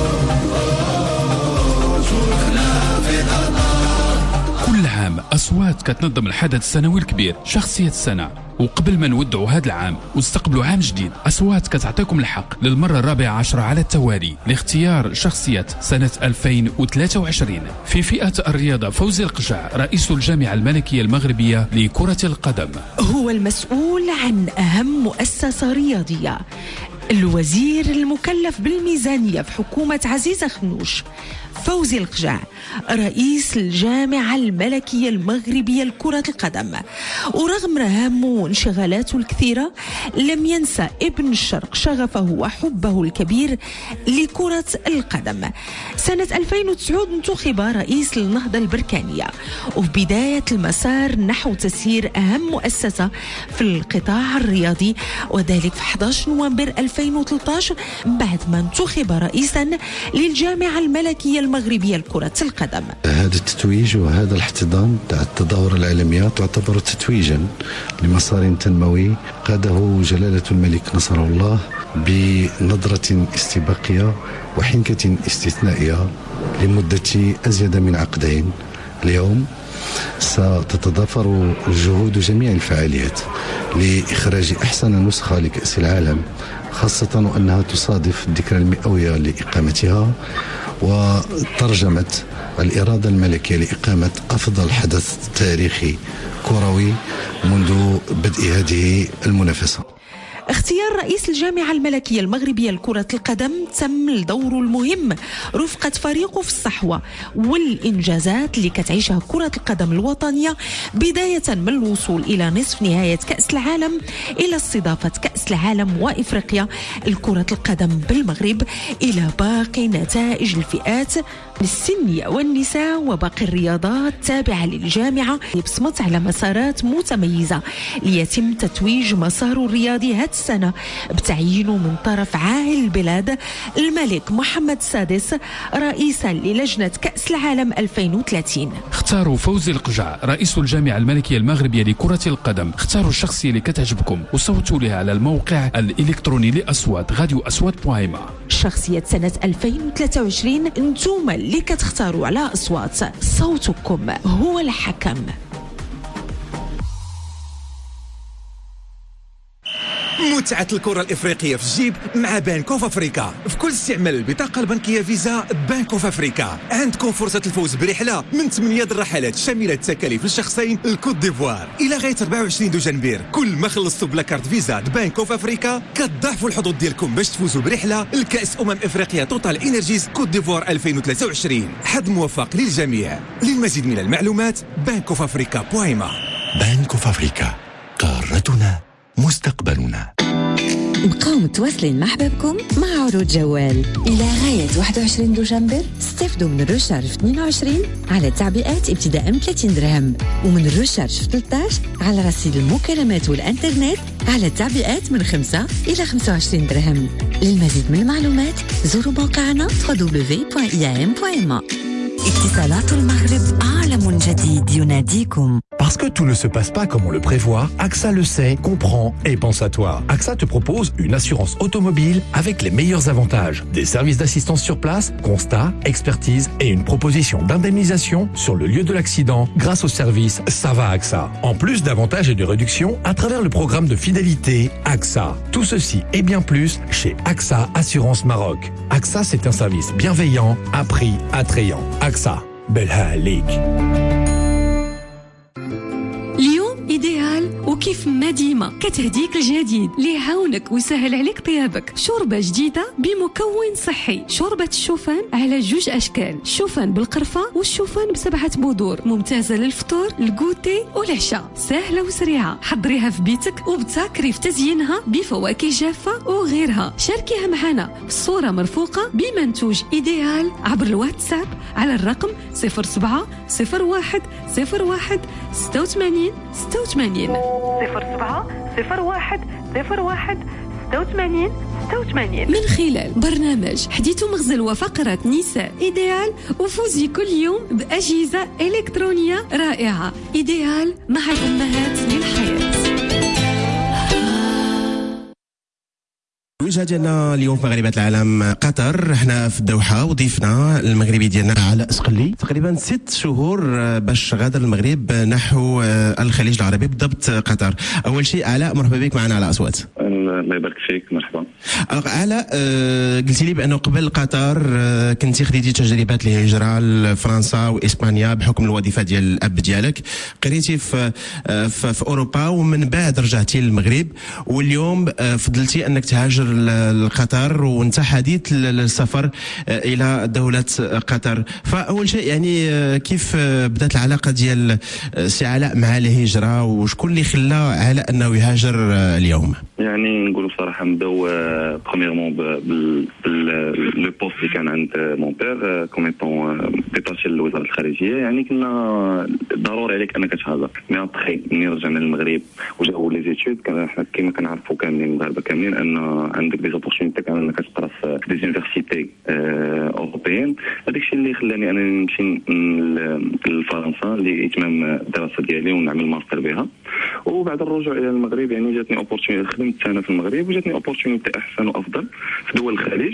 كل عام أصوات كتنظم الحدث السنوي الكبير شخصية السنة. وقبل ما نودعوا هذا العام ونستقبلوا عام جديد، أصوات كتعطيكم الحق للمرة الرابعة عشرة على التوالي لاختيار شخصية سنة ألفين وثلاثة وعشرين في فئة الرياضة. فوزي القجع رئيس الجامعة الملكية المغربية لكرة القدم هو المسؤول عن أهم مؤسسة رياضية، الوزير المكلف بالميزانية في حكومة عزيزة خنوش. فوزي القجع رئيس الجامعة الملكية المغربية لكرة القدم، ورغم مهامه وانشغالاته الكثيرة لم ينسى ابن الشرق شغفه وحبه الكبير لكرة القدم. سنة ألفين وتسعة انتخب رئيس النهضة البركانية، وفي بداية المسار نحو تسيير أهم مؤسسة في القطاع الرياضي، وذلك في أحد عشر نوفمبر ألفين وثلاثة عشر بعد ما انتخب رئيسا للجامعة الملكية المغربية لكرة القدم. هذا التتويج وهذا الاحتضان تاع التظاهرة العالمية تعتبر تتويجا لمسار تنموي قاده جلالة الملك نصره الله بنظرة استباقية وحنكة استثنائية لمدة أزيد من عقدين. اليوم ستتضافر جهود جميع الفعاليات لإخراج أحسن نسخة لكأس العالم، خاصة وأنها تصادف الذكرى المئوية لإقامتها، وترجمت الإرادة الملكية لإقامة أفضل حدث تاريخي كروي منذ بدء هذه المنافسة. اختيار رئيس الجامعة الملكية المغربية لكرة القدم تم لدوره المهم رفقة فريقه في الصحوة والإنجازات اللي كتعيشها كرة القدم الوطنية، بداية من الوصول إلى نصف نهاية كأس العالم إلى استضافة كأس العالم وإفريقيا لكرة القدم بالمغرب، إلى باقي نتائج الفئات السنية والنساء وباقي الرياضات التابعة للجامعة اللي بصمت على مسارات متميزة ليتم تتويج مساره الرياضي هذه السنة بتعيينه من طرف عاهل البلاد الملك محمد السادس رئيسا للجنة كأس العالم ألفين وثلاثين. اختاروا فوزي القجع رئيس الجامعة الملكية المغربية لكرة القدم. اختاروا الشخصية اللي كتعجبكم وصوتوا لها على الموقع الإلكتروني لأصوات غاديو أصوات بوهيما. شخصية سنة ألفين وثلاثة وعشرين انتم اللي كتختاروا على أصوات، صوتكم هو الحكم. متعة الكرة الإفريقية في الجيب مع بنك اوف افريكا. في كل استعمال البطاقة البنكية فيزا بنك اوف افريكا عندكم فرصة الفوز برحلة من ثمانية الرحلات شاملة التكاليف للشخصين لكوت ديفوار إلى غاية أربعة وعشرين دجنبير. كل ما خلصتوا بلا كارت فيزا بنك اوف افريكا كتضاعفوا الحظوظ ديالكم باش تفوزوا برحلة لكأس أمم إفريقيا توتال إنرجيز كوت ديفوار ألفين وثلاثة وعشرين. حظ موفق للجميع. للمزيد من المعلومات بنك اوف افريكا بوهيما. بنك اوف افريكا، قارتنا مستقبلنا. بقاو متواصلين مع حبابكم مع عروض جوال إلى غاية واحد وعشرين دجنبر. استفدوا من الرشارج في اثنين وعشرين على تعبئات ابتداء من ثلاثين درهم، ومن الرشارج في ثلاثة عشر على رصيد المكالمات والانترنت على تعبئات من خمسة إلى خمسة وعشرين درهم. للمزيد من المعلومات زوروا موقعنا دبليو دبليو دبليو دوت إي إيه إم دوت إم إيه. اتصالات المغرب عالم جديد يناديكم. Parce que tout ne se passe pas comme on le prévoit, AXA le sait, comprend et pense à toi. AXA te propose une assurance automobile avec les meilleurs avantages. Des services d'assistance sur place, constat, expertise et une proposition d'indemnisation sur le lieu de l'accident grâce au service Ça va AXA. En plus d'avantages et de réductions à travers le programme de fidélité AXA. Tout ceci et bien plus chez AXA Assurance Maroc. AXA, c'est un service bienveillant à prix attrayant. AXA, Belha Alik. اليوم إيديال وكيف ما ديما كتهديك الجديد اللي يعاونك ويسهل عليك طيابك. شوربة جديدة بمكون صحي. شوربة الشوفان على جوج أشكال، الشوفان بالقرفة والشوفان بسبعة بذور، ممتازة للفطور الكوتي والعشاء، سهلة وسريعة. حضريها في بيتك وبتاكري في تزيينها بفواكه جافة وغيرها. شاركيها معنا الصورة مرفوقة بمنتوج إيديال عبر الواتساب على الرقم صفر سبعة صفر واحد صفر واحد ستة وثمانين ستة وثمانين صفر سبعة صفر واحد صفر واحد ستة وثمانين ستة وثمانين. من خلال برنامج حديث مغزل وفقرة نساء إيديال وفوزي كل يوم بأجهزة إلكترونية رائعة. إيديال مع الأمهات للحياة. الوجهه ديالنا اليوم في مغربات العالم قطر. احنا في الدوحه وضيفنا المغربي ديالنا علاء سقلي تقريبا ست شهور باش غادر المغرب نحو الخليج العربي بالضبط قطر. اول شيء علاء مرحبا بك معنا على اصوات. الله يبارك فيك مرحبا. علاء قلتي لي بانه قبل قطر كنتي خديتي تجربات الهجره لفرنسا واسبانيا بحكم الوظيفه ديال الاب ديالك، قريتي في في, في اوروبا ومن بعد رجعتي للمغرب واليوم فضلتي انك تهاجر لقطر وانت حديث للسفر الى دوله قطر. فاول شيء يعني كيف بدات العلاقه ديال سي علاء مع الهجره وشكون اللي خلى علاء انه يهاجر اليوم؟ يعني نقولوا بصراحه نبداو برومييرمون لو بوست اللي كان عند مون بير كوميتون ديتاشي للوزاره الخارجيه. يعني كنا ضروري عليك انك تهاجر. مي ابخي ملي رجعنا للمغرب وجاو لي زيتود كان حنا كيما كنعرفوا كاملين المغاربه كاملين ان عندك دي زوبورتونيتي كان انك تقرا في دي يونيفرسيتي اوروبيين. هذاك الشيء اللي خلاني انا نمشي لفرنسا لاتمام الدراسه ديالي ونعمل ماستر بها. وبعد الرجوع الى المغرب يعني جاتني اوبورتونيتي، خدمت سنه في المغرب وجاتني اوبورتونيتي احسن وافضل في دول الخليج.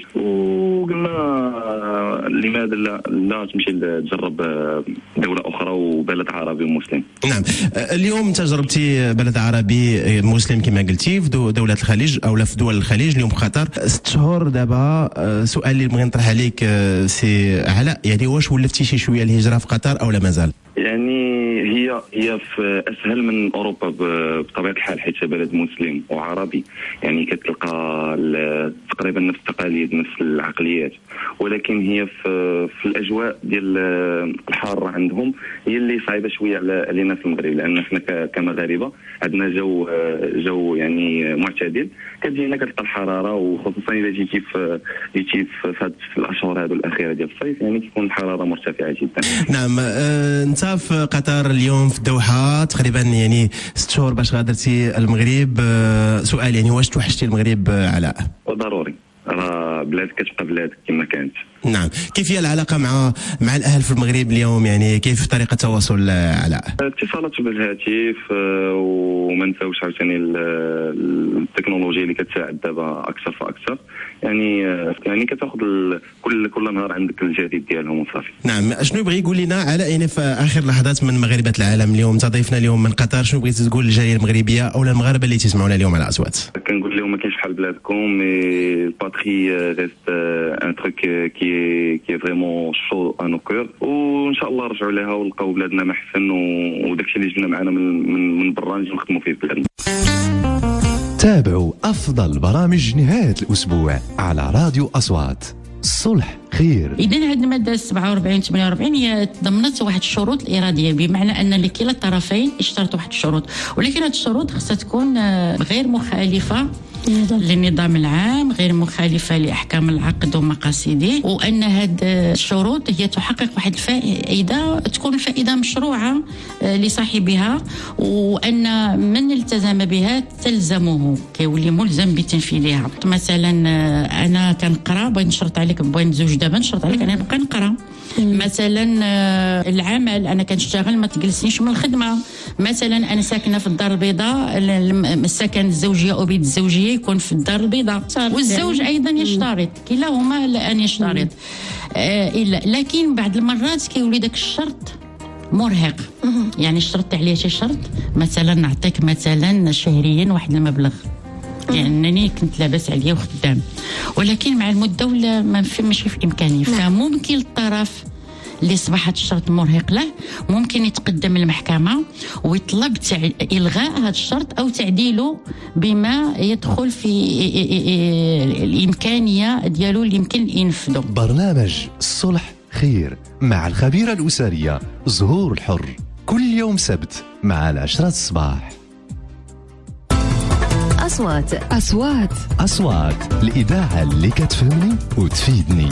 وقلنا لماذا لا, لا تمشي تجرب دوله اخرى وبلد عربي ومسلم. نعم، اليوم انت جربتي بلد عربي مسلم كما قلتي في دوله الخليج او في دول الخليج اليوم في قطر ست شهور دابا. سؤال اللي بغيت نطرح عليك سي علاء، يعني واش ولفتي شي شويه الهجره في قطر او لا مازال؟ يعني هي هي في اسهل من اوروبا بطبيعه الحال حيت بلد مسلم وعربي، يعني كتلقى تقريبا نفس التقاليد نفس العقليات، ولكن هي في في الاجواء ديال الحاره عندهم هي اللي صعيبه شويه علينا في المغرب، لان حنا كمغاربه عندنا جو جو يعني معتدل. كتجينا كتلقى الحراره وخصوصا اذا جيتي في جيتي في الاشهر هذو الاخيره ديال الصيف يعني كيكون الحراره مرتفعه جدا. نعم، أه انت في قطر اليوم في الدوحه تقريبا يعني ست شهور باش غادرتي المغرب. أه سؤال يعني واش توحشتي المغرب علاء؟ ضروري، راه بلاد كتبقى بلاد كما كانت. نعم، كيف هي العلاقه مع مع الاهل في المغرب اليوم؟ يعني كيف طريقه التواصل علاء؟ اتصالات بالهاتف وما نساوش عاوتاني التكنولوجيا اللي كتساعد دابا اكثر فاكثر. يعني يعني كتاخذ كل كل نهار عندك الجديد ديالهم وصافي. نعم، شنو يبغي يقول لنا علاء يعني في اخر لحظات من مغاربه العالم اليوم؟ انت ضيفنا اليوم من قطر، شنو بغيتي تقول للجاليه المغربيه او المغاربه اللي تسمعونا اليوم على اصوات؟ كنقول لهم ما كاينش بحال بلادكم، مي الباتري ريست ان تروك كي كي فريمون شو انو كور، وان شاء الله نرجعوا لها ونلقاو بلادنا محسن وداكشي اللي جبنا معنا من من من برا نجيو نخدموا فيه بلادنا. تابعوا أفضل برامج نهاية الأسبوع على راديو أصوات. الصلح خير. إذن هذه المادة سبعة وأربعين ثمانية وأربعين هي تضمنت واحد الشروط الإرادية، بمعنى أن لكلا الطرفين اشترطوا واحد الشروط، ولكن هذه الشروط خصها تكون غير مخالفة للنظام العام، غير مخالفة لأحكام العقد ومقاصده، وأن هذه الشروط هي تحقق واحد الفائدة تكون الفائدة مشروعة لصاحبها، وأن من التزم بها تلزمه كيولي ملزم بتنفيذها. مثلا أنا كنقرا بغيت نشرط عليك بغيت نزوج دابا نشرط عليك أنا نبقى نقرا، مثلا آه، العمل انا كنشتغل ما تجلسنيش من الخدمه. مثلا انا ساكنه في الدار البيضاء، السكن الزوجيه او بيت الزوجيه يكون في الدار البيضاء، والزوج ايضا يشترط، كلاهما الان يشترط. آه لكن بعض المرات كيولي داك الشرط مرهق. يعني شرطت عليه شي شرط، مثلا نعطيك مثلا شهريا واحد المبلغ، يعني انني كنت لاباس عليه وخدام، ولكن مع المده ولا ما ماشي في امكاني. فممكن الطرف اللي صبح هذا الشرط مرهق له ممكن يتقدم للمحكمه ويطلب تع... الغاء هذا الشرط او تعديله بما يدخل في الامكانيه ديالو اللي يمكن ينفذه. برنامج الصلح خير مع الخبيره الاسريه زهور الحر، كل يوم سبت مع العشرة الصباح. أصوات أصوات أصوات الإذاعة اللي كتفهمني وتفيدني.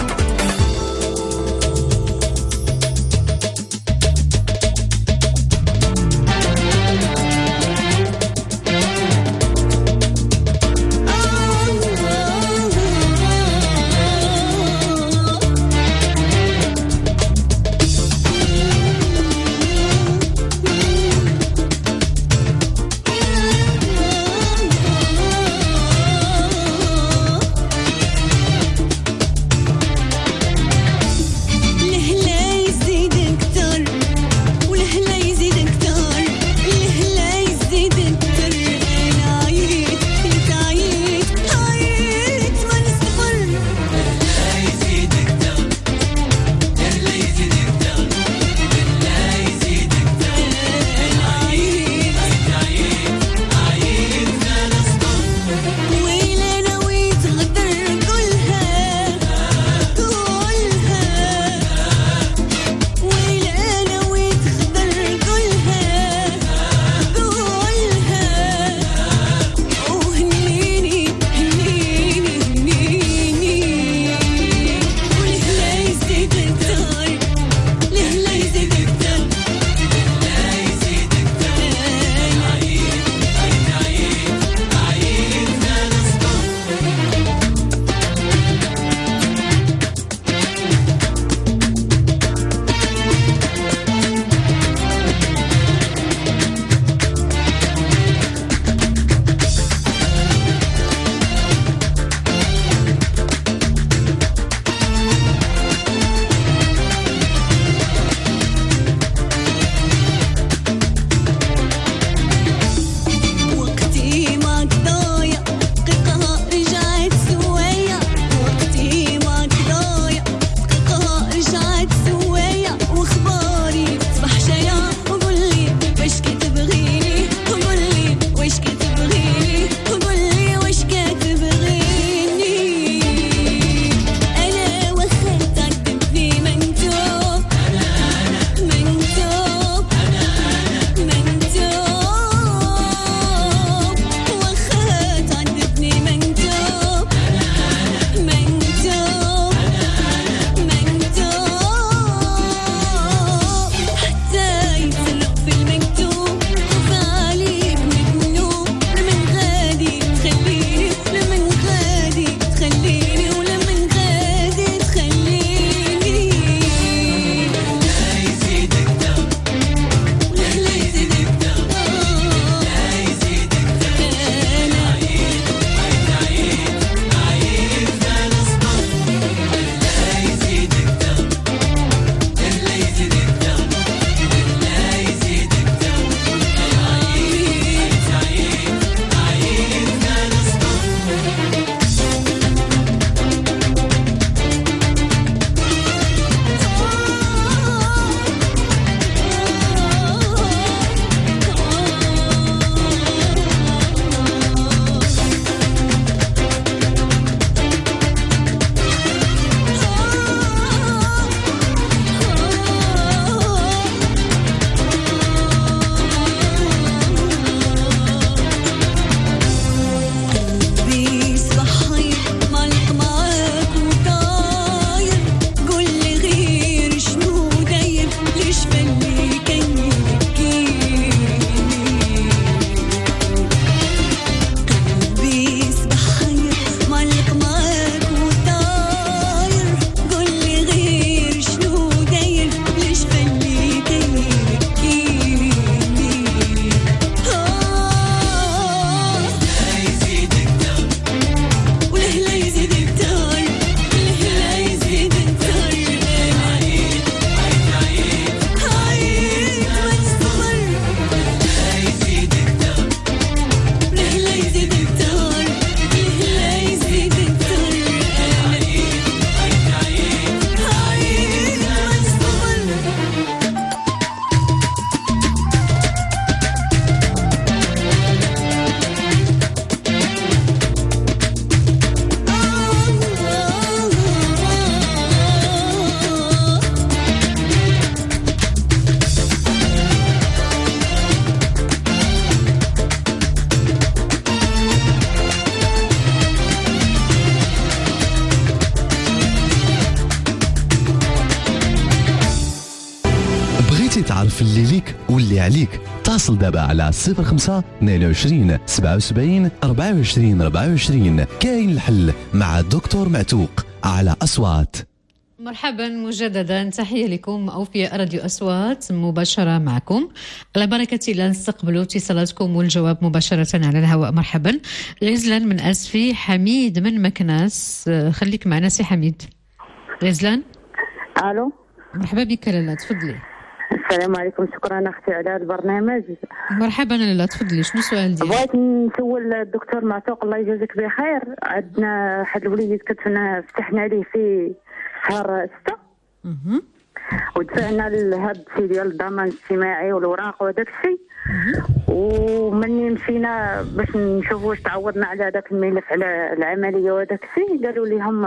تعرف اللي ليك واللي عليك اتصل دابا على صفر خمسة اثنين وعشرين سبعة وسبعين أربعة وعشرين أربعة وعشرين. كاين الحل مع الدكتور معتوق على أصوات. مرحبا مجددا، تحية لكم أوفياء راديو أصوات مباشرة معكم. على بركة الله نستقبل اتصالاتكم والجواب مباشرة على الهواء. مرحبا. غزلان من أسفي، حميد من مكناس. خليك معنا سي حميد. غزلان. الو مرحبا بك لالا، تفضلي. السلام عليكم، شكرا اختي على البرنامج. مرحبا لالا، تفضلي. شنو السؤال ديالك؟ بغيت نسول الدكتور معتوق الله يجازيك بخير. عندنا واحد الوليد كتفنا فتحنا ليه في شهر ستة ودفعنا لهاد الشيء ديال الضمان الاجتماعي والوراق وداك الشيء، ومني مشينا باش نشوفوا واش تعوضنا على هذاك الملف على العمليه وداك الشيء، قالوا لي هم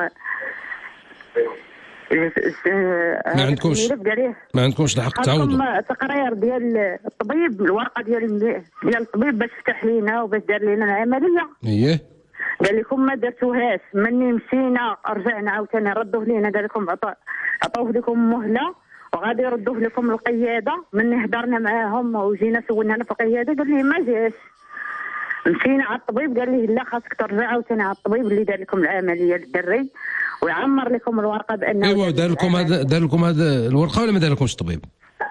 ما عندكمش ما عندكمش الحق تعوضوا. تقرير ديال الطبيب، الورقه ديال ديال الطبيب باش فتح لينا وباش دار لينا العمليه. اييه قال لكم ما درتوهاش. مني مشينا رجعنا عاوتاني ردوه لينا، قال لكم عطوه لكم مهله وغادي يردوه لكم القياده. مني هضرنا معاهم وجينا سولنا في القياده قال لي ما جاش. مشينا على الطبيب قال لي لا خاصك ترجع عاوتاني على الطبيب اللي دار لكم العمليه للدري ويعمر لكم الورقه بانه ايوا دار لكم هذا دار لكم هذا الورقه ولا ما دار لكمش الطبيب؟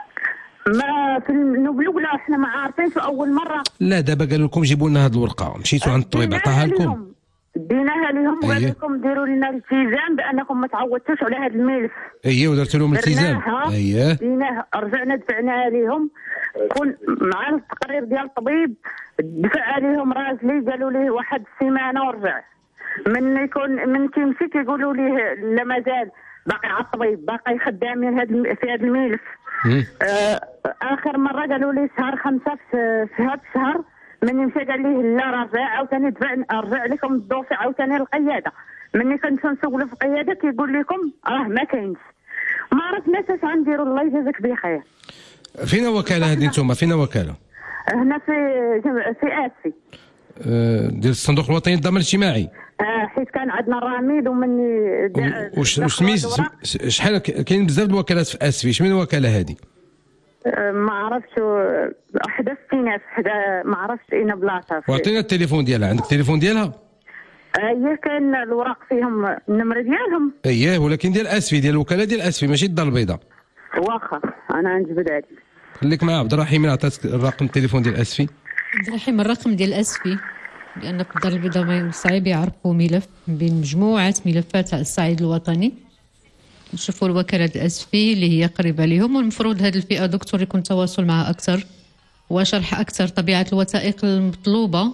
ما في النوبه الاولى احنا ما عارفينش اول مره. لا دابا قالوا لكم جيبوا لنا هذه الورقه، مشيتوا عند الطبيب عطاها لكم، ديناها لهم وقال لكم ديروا لنا الالتزام بانكم ما تعودتوش على هذا الملف. اييه ودرتوا لهم الالتزام. اييه ديناها رجعنا دفعناها لهم. كون مع التقرير ديال الطبيب دفع عليهم راجلي قالوا لي واحد السيمانه ورجع. من يكون من كيمشي كيقولوا لي لا مازال باقي على الطبيب، باقي خدامين هذا في هذا الملف. آه اخر مره قالوا لي شهر خمسة في, في هذا الشهر. مني مشى قال لي لا رجع عاوتاني دفع رجع لكم الدوسي عاوتاني للقياده. مني كنت نسولوا في القياده كيقول لكم راه ما كاينش. ما عرفناش اش غنديروا. الله يجازيك بخير. فين وكاله هذه نتوما؟ فين وكاله؟ هنا في في اسفي ديال الصندوق الوطني للضمان الاجتماعي. اه حيت كان عندنا الرميد ومني واش واش سميت شحال كاين بزاف د الوكالات في اسفي، شمن الوكاله هذه؟ آه ما عرفتش حدا ستينات حدا ما عرفتش اين بلاصه. وعطينا التليفون ديالها، عندك التليفون ديالها؟ اييه كان الوراق فيهم النمره ديالهم. اييه ولكن ديال اسفي، ديال الوكاله ديال اسفي ماشي الدار البيضاء. واخا انا نجبد عليك. خليك معاه عبد الرحيم عطاتك الرقم التليفون ديال اسفي. عبد الرحيم الرقم ديال اسفي لان في الدار البيضاء صعيب يعرفوا ملف بين مجموعه ملفات على الصعيد الوطني. نشوفوا الوكاله الاسفي اللي هي قريبه لهم، والمفروض هذه الفئه دكتور يكون تواصل معها اكثر وشرح اكثر طبيعه الوثائق المطلوبه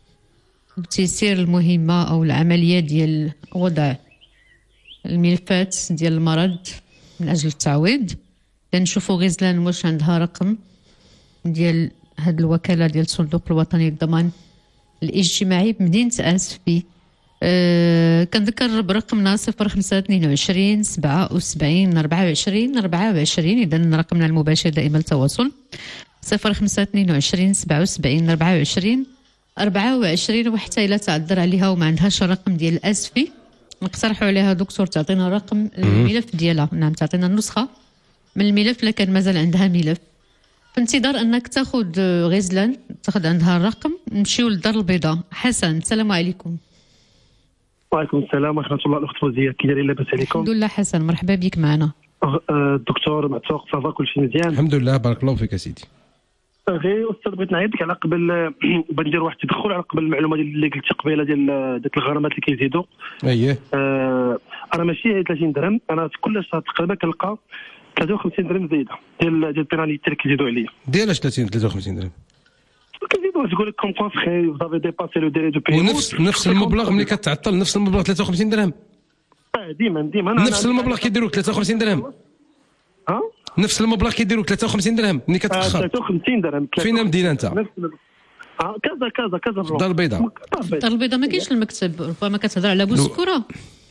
لتيسير المهمه او العمليه ديال وضع الملفات ديال المرض من اجل التعويض. لنشوفوا غزلان واش عندها رقم ديال هاد الوكاله ديال الصندوق الوطني للضمان الاجتماعي بمدينه اسفي. أه كنذكر برقمنا صفر خمسة اثنين وعشرين سبعة وسبعين أربعة وعشرين أربعة وعشرين. اذا رقمنا المباشر دائما التواصل صفر خمسة اثنين وعشرين سبعة وسبعين أربعة وعشرين أربعة وعشرين. وحتى إلا تعذر عليها وما عندهاش الرقم ديال الاسفي نقترحوا عليها دكتور تعطينا رقم الملف ديالها. نعم تعطينا النسخه من الملف الا كان مازال عندها ملف. في انتظار انك تاخذ غزلان تاخذ عندها الرقم نمشيو للدار البيضاء. حسن السلام عليكم. وعليكم السلام ورحمه الله. الاخت فوزيه كي دايرين؟ لاباس عليكم؟ الحمد لله حسن، مرحبا بك معنا. الدكتور معتوق صافا كلشي مزيان؟ الحمد لله بارك الله فيك سيدي. غير استاذ بغيت نعيطك على قبل بغيت ندير واحد التدخل على قبل المعلومه اللي قلتي قبيله ديال ديك الغرامات اللي كيزيدوا. اييه آه انا ماشي ثلاثين درهم، انا كل شهر تقريبا كنلقى ثلاثة وخمسين درهم زايده ديال ديال البيناليتي اللي كيزيدوا عليا. ديال اش ثلاثين ثلاثة وخمسين درهم؟ كيزيدوا تقول لك كوم فري فافي ديباسي لو ديلي دو بيمون. ونفس نفس المبلغ ملي كتعطل نفس المبلغ ثلاثة وخمسين درهم؟ اه ديما ديما نفس المبلغ كيديروا ثلاثة وخمسين درهم؟ ها نفس المبلغ كيديروا ثلاثة وخمسين درهم ملي كتاخر؟ ثلاثة وخمسين درهم. فين مدينه انت؟ اه كذا كذا كذا الدار البيضاء. الدار البيضاء ما كاينش المكتب، ربما كتهضر على بوسكوره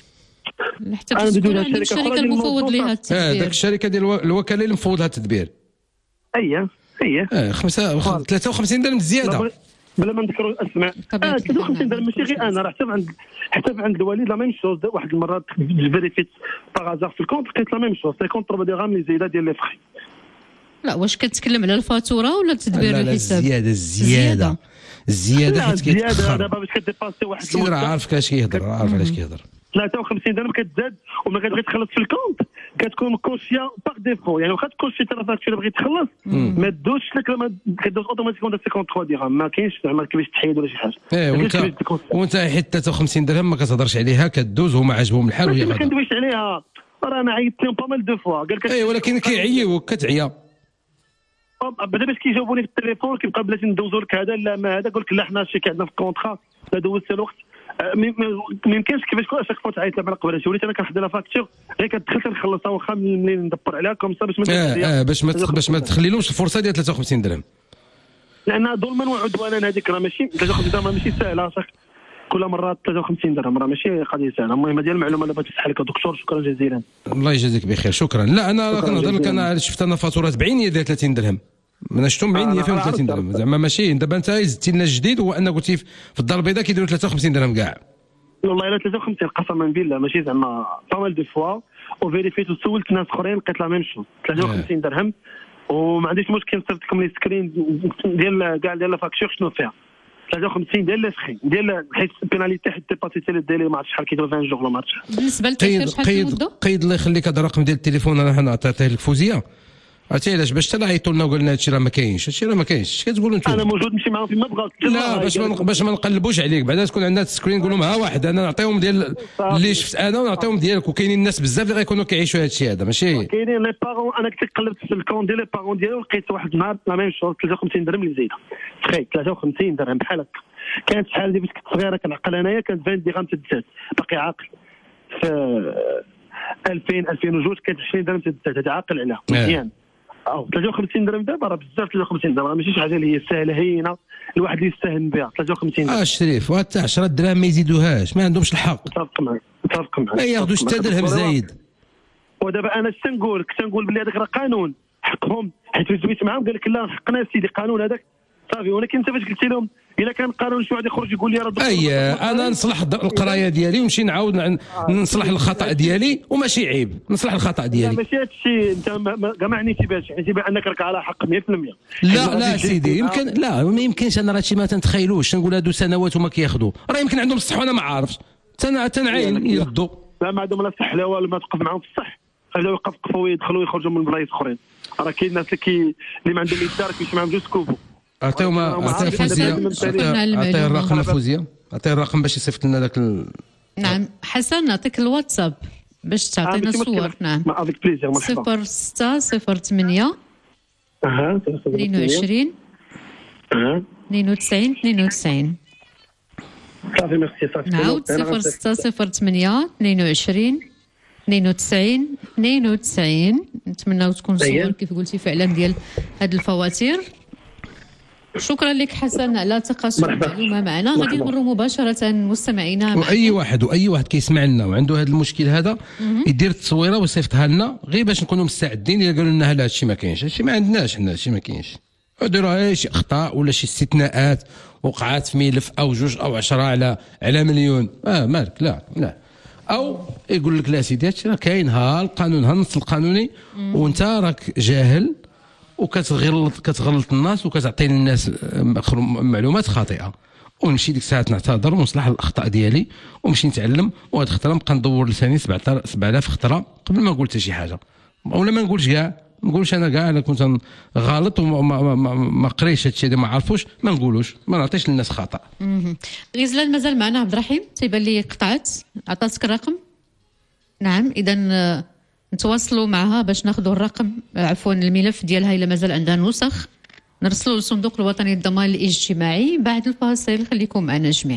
حتى بوسكوره عندك الشركه المفوض لها التدبير. اه داك الشركه ديال الوكاله اللي مفوض لها التدبير. اييه اييه اه خمسة ثلاثة وخمسين درهم زياده بلا ما نذكروا الاسماء. اه ثلاثة وخمسين درهم ماشي غير انا، راه حتى عند حتى عند الوالد لا ميم شوز. واحد المرات فيريفيت باغ هازار في الكونت لقيت لا ميم شوز خمسين درهم اللي زايده ديال لي فخي. لا واش كتكلم على الفاتوره ولا تدبير لا لا الحساب؟ الزياده الزياده الزياده حيت كيتاخر. دابا باش كديباسي واحد السيد راه عارف علاش كيهضر، عارف علاش كيهضر. ثلاثة وخمسين درهم كتزاد وما كتبغي تخلص في الكونت كتكون كونسيون باغ ديفو، يعني واخا تكون شي ترى فاكتور بغيت تخلص ما تدوزش لك لما كدوز اوتوماتيكمون خمسة وثلاثين درهم، ما كاينش زعما كيفاش تحيد ولا شي حاجه. ايه وانت وانت حيت ثلاثة وخمسين درهم ما كتهضرش عليها، كدوز هما عاجبهم الحال وهي ما غادا. كندويش عليها، راه انا عيطت لهم بامال دو فوا قال لك ايه ولكن كيعيوك كتعيا بعدا باش كيجاوبوني في التليفون كيبقى بلاتي ندوزو لك هذا لا ما هذا، قلت لا حنا الشيك عندنا في الكونطرا لا دوزت الوقت ما يمكنش كيفاش كل اشاك فوا تعيط لها قبل وليت انا كنحضر لها فاكتور غير كتدخل تنخلصها واخا منين ندبر عليها كوم سا باش ما اه اه باش ما باش ما تخليلهمش الفرصه ديال ثلاثة وخمسين درهم، لان ظلما وعدوانا هذيك راه ماشي ثلاثة وخمسين درهم ماشي ساهله صاحبي، كل مره ثلاثة وخمسين درهم راه ماشي قضيه سهله. المهم ديال المعلومه اللي بغيت نصح لك دكتور، شكرا جزيلا. الله يجازيك بخير، شكرا. لا انا كنهضر لك، انا شفت انا فاتورات بعينيه ديال ثلاثين درهم، انا شفتهم بعينيه فيهم ثلاثين درهم زعما ماشي دابا انت زدتي لنا الجديد، هو ان قلتي في الدار البيضاء كيديروا ثلاثة وخمسين درهم كاع. والله الا ثلاثة وخمسين قسما بالله ماشي زعما بامال دو فوا وفيريفيت وسولت ناس اخرين لقيت لا ميم شوز ثلاثة وخمسين درهم وما عنديش مشكل صيفط لكم لي سكرين ديال كاع ديال الفاكتور شنو فيها ثلاثة وخمسين ديال لاسخي ديال حيت البيناليتي حيت ديباسيتي الديلي ما عرفتش شحال كيديروا عشرين جوغ ولا ما عرفتش. بالنسبه للتاخير شحال كيمدوا؟ قيد الله يخليك هذا الرقم ديال التليفون انا حنا عطيته لك فوزيه، عرفتي علاش؟ باش حتى عيطوا لنا وقلنا هادشي راه ما كاينش، هادشي راه ما كاينش، كتقولوا انتم انا موجود نمشي معاهم فيما بغاك. لا باش ما باش ما نقلبوش عليك، بعدا تكون عندنا السكرين نقول لهم ها واحد انا نعطيهم ديال اللي شفت انا ونعطيهم ديالك، وكاينين الناس بزاف اللي غيكونوا كيعيشوا هادشي هذا ماشي كاينين لي بارون. انا كنت قلبت في الكون ديال لي بارون ديالو ولقيت واحد النهار لا ميم شوز ثلاثة وخمسين درهم اللي زايده تخيل ثلاثة وخمسين درهم بحال هكا. كانت شحال دي باش كنت صغيره كنعقل انايا كانت عشرين درهم تدات باقي عاقل في ألفين ألفين وجوج كانت عشرين درهم تدات هذا عاقل عليها مزيان. او ثلاثة وخمسين درهم دابا راه بزاف، ثلاثة وخمسين درهم ماشي شي حاجه اللي هي سهله هينه الواحد اللي يستاهل بها ثلاثة وخمسين درهم. اه شريف وحتى عشرة دراهم ما يزيدوهاش، ما عندهمش الحق. متفق معك متفق معك ما ياخذوش حتى درهم زايد. ودابا انا تنقول لك تنقول بلي هذاك راه قانون حقهم، حيت جبت معاهم قال لك لا حقنا سيدي قانون هذاك صافي. ولكن انت فاش قلتي لهم الا كان قانون شي واحد يخرج يقول لي راه اي انا نصلح القرايه ديالي ونمشي نعاود نصلح الخطا ديالي وماشي عيب نصلح الخطا ديالي. ماشي هذا الشيء انت كاع ما عنيتي باش حيت انك راك على حق مية في المية. لا لا سيدي يمكن لا ما يمكنش انا راه شي ما تنتخيلوش نقول هادو سنوات وما كياخذوا، راه يمكن عندهم الصح وانا ما عارفش تنعين يردوا. لا ما عندهم لا صح لا والو، ما توقف معاهم في الصح خلاو يقفقفوا ويدخلوا ويخرجوا من بلايص اخرين. راه كاين الناس اللي اللي ما عندهم يدار كيمشي معاهم جوج كوفو. عطيهم عطيه فوزيه عطيه الرقم فوزيه عطيه الرقم باش يصيفط لنا ذاك ال... نعم حسن نعطيك الواتساب باش تعطينا الصور. نعم صفر ستة صفر ثمانية اثنين وعشرين اثنين وتسعين اثنين وتسعين. صافي ميرسي صافي. نعاود صفر ستة صفر ثمانية اثنين وعشرين اثنين وتسعين اثنين وتسعين. نتمنى تكون صور كيف قلتي فعلا ديال هاد الفواتير. شكرا لك حسن على تقاسم المعلومه معنا. غادي نمروا مباشره مستمعينا واي واحد واي واحد كيسمع لنا وعنده هذا المشكل هذا يدير التصويره ويصيفطها لنا غير باش نكونوا مستعدين. الا قالوا لنا هذا الشيء ما كاينش، هادشي ما عندناش حنا، هادشي ما كاينش. ديروا شي اخطاء ولا شي استثناءات وقعات في ملف او جوج او عشرة على على مليون اه مالك لا لا. او يقول لك لا سيدي هادشي راه كاين، ها القانون ها النص القانوني وانت راك جاهل وكتغلط كتغلط الناس وكتعطي للناس معلومات خاطئه. ونمشي ديك الساعات نعتذر ونصلح الاخطاء ديالي ونمشي نتعلم. وهاد الخطره نبقى ندور لساني سبعة آلاف خطره قبل ما نقول حتى شي حاجه، ولا ما نقولش كاع ما نقولش انا كاع انا كنت غلط وما ما, ما, ما قريش هادشي هذا ما عرفوش ما نقولوش ما نعطيش للناس خطا. غزلان مازال معنا عبد الرحيم تيبان لي قطعت عطاتك الرقم. نعم اذا نتواصلوا معها باش ناخذوا الرقم عفوا الملف ديالها الا مازال عندها نسخ نرسلوا للصندوق الوطني للضمان الاجتماعي. بعد الفاصل خليكم معنا جميع.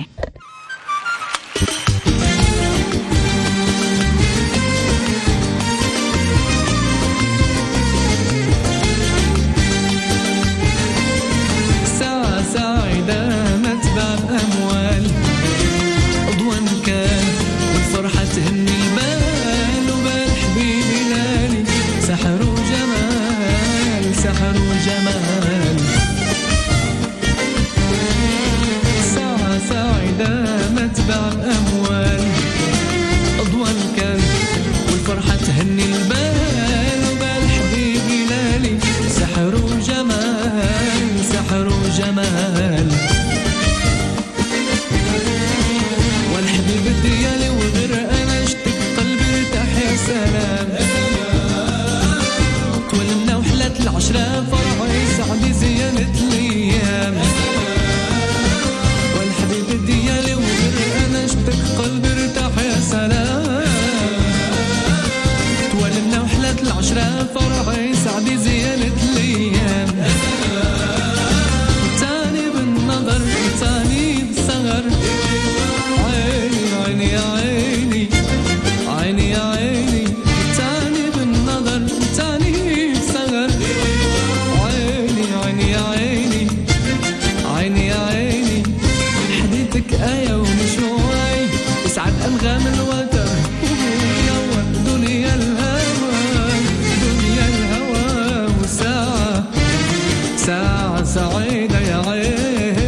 ساعة سعيدة متبع الأموال أضوان كان والفرحة تهني البال وبال حبيبي لالي سحر وجمال سحر وجمال. ساعة سعيدة أنغام الوتر ونور دنيا الهوى دنيا الهوى وساعة ساعة سعيدة يا عيني.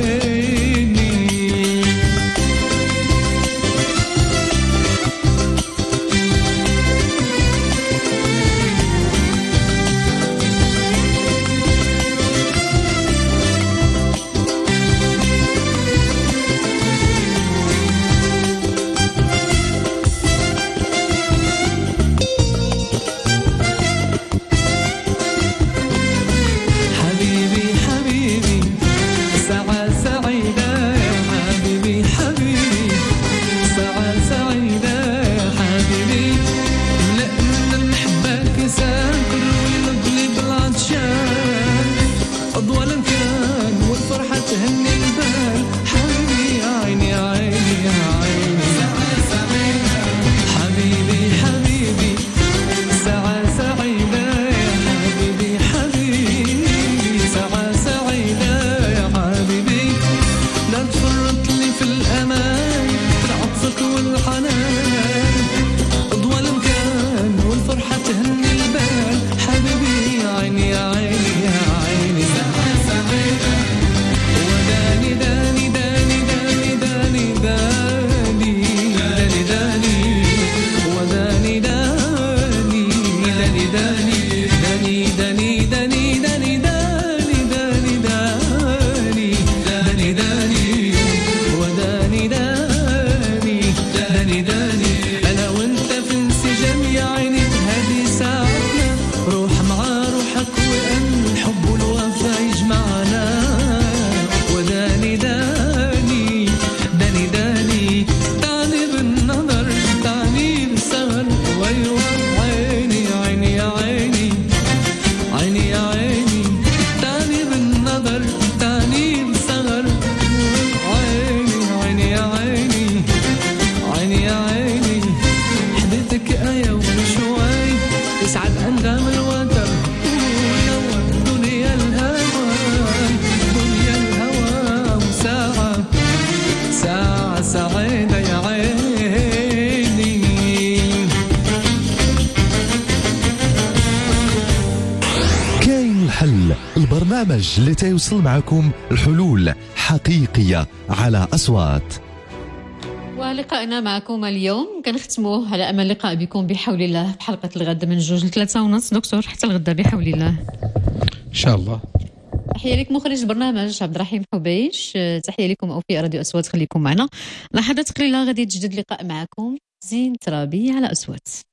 البرنامج اللي تيوصل معكم الحلول حقيقية على أصوات. ولقائنا معكم اليوم كنختموه على أمل اللقاء بكم بحول الله بحلقة الغد من جوج لثلاثة ونص. دكتور حتى الغدا بحول الله إن شاء الله. تحية لك مخرج البرنامج عبد الرحيم حبيش. تحية لكم أوفياء راديو أصوات، خليكم معنا لحظات قليلة غادي يتجدد لقاء معكم زين ترابي على أصوات.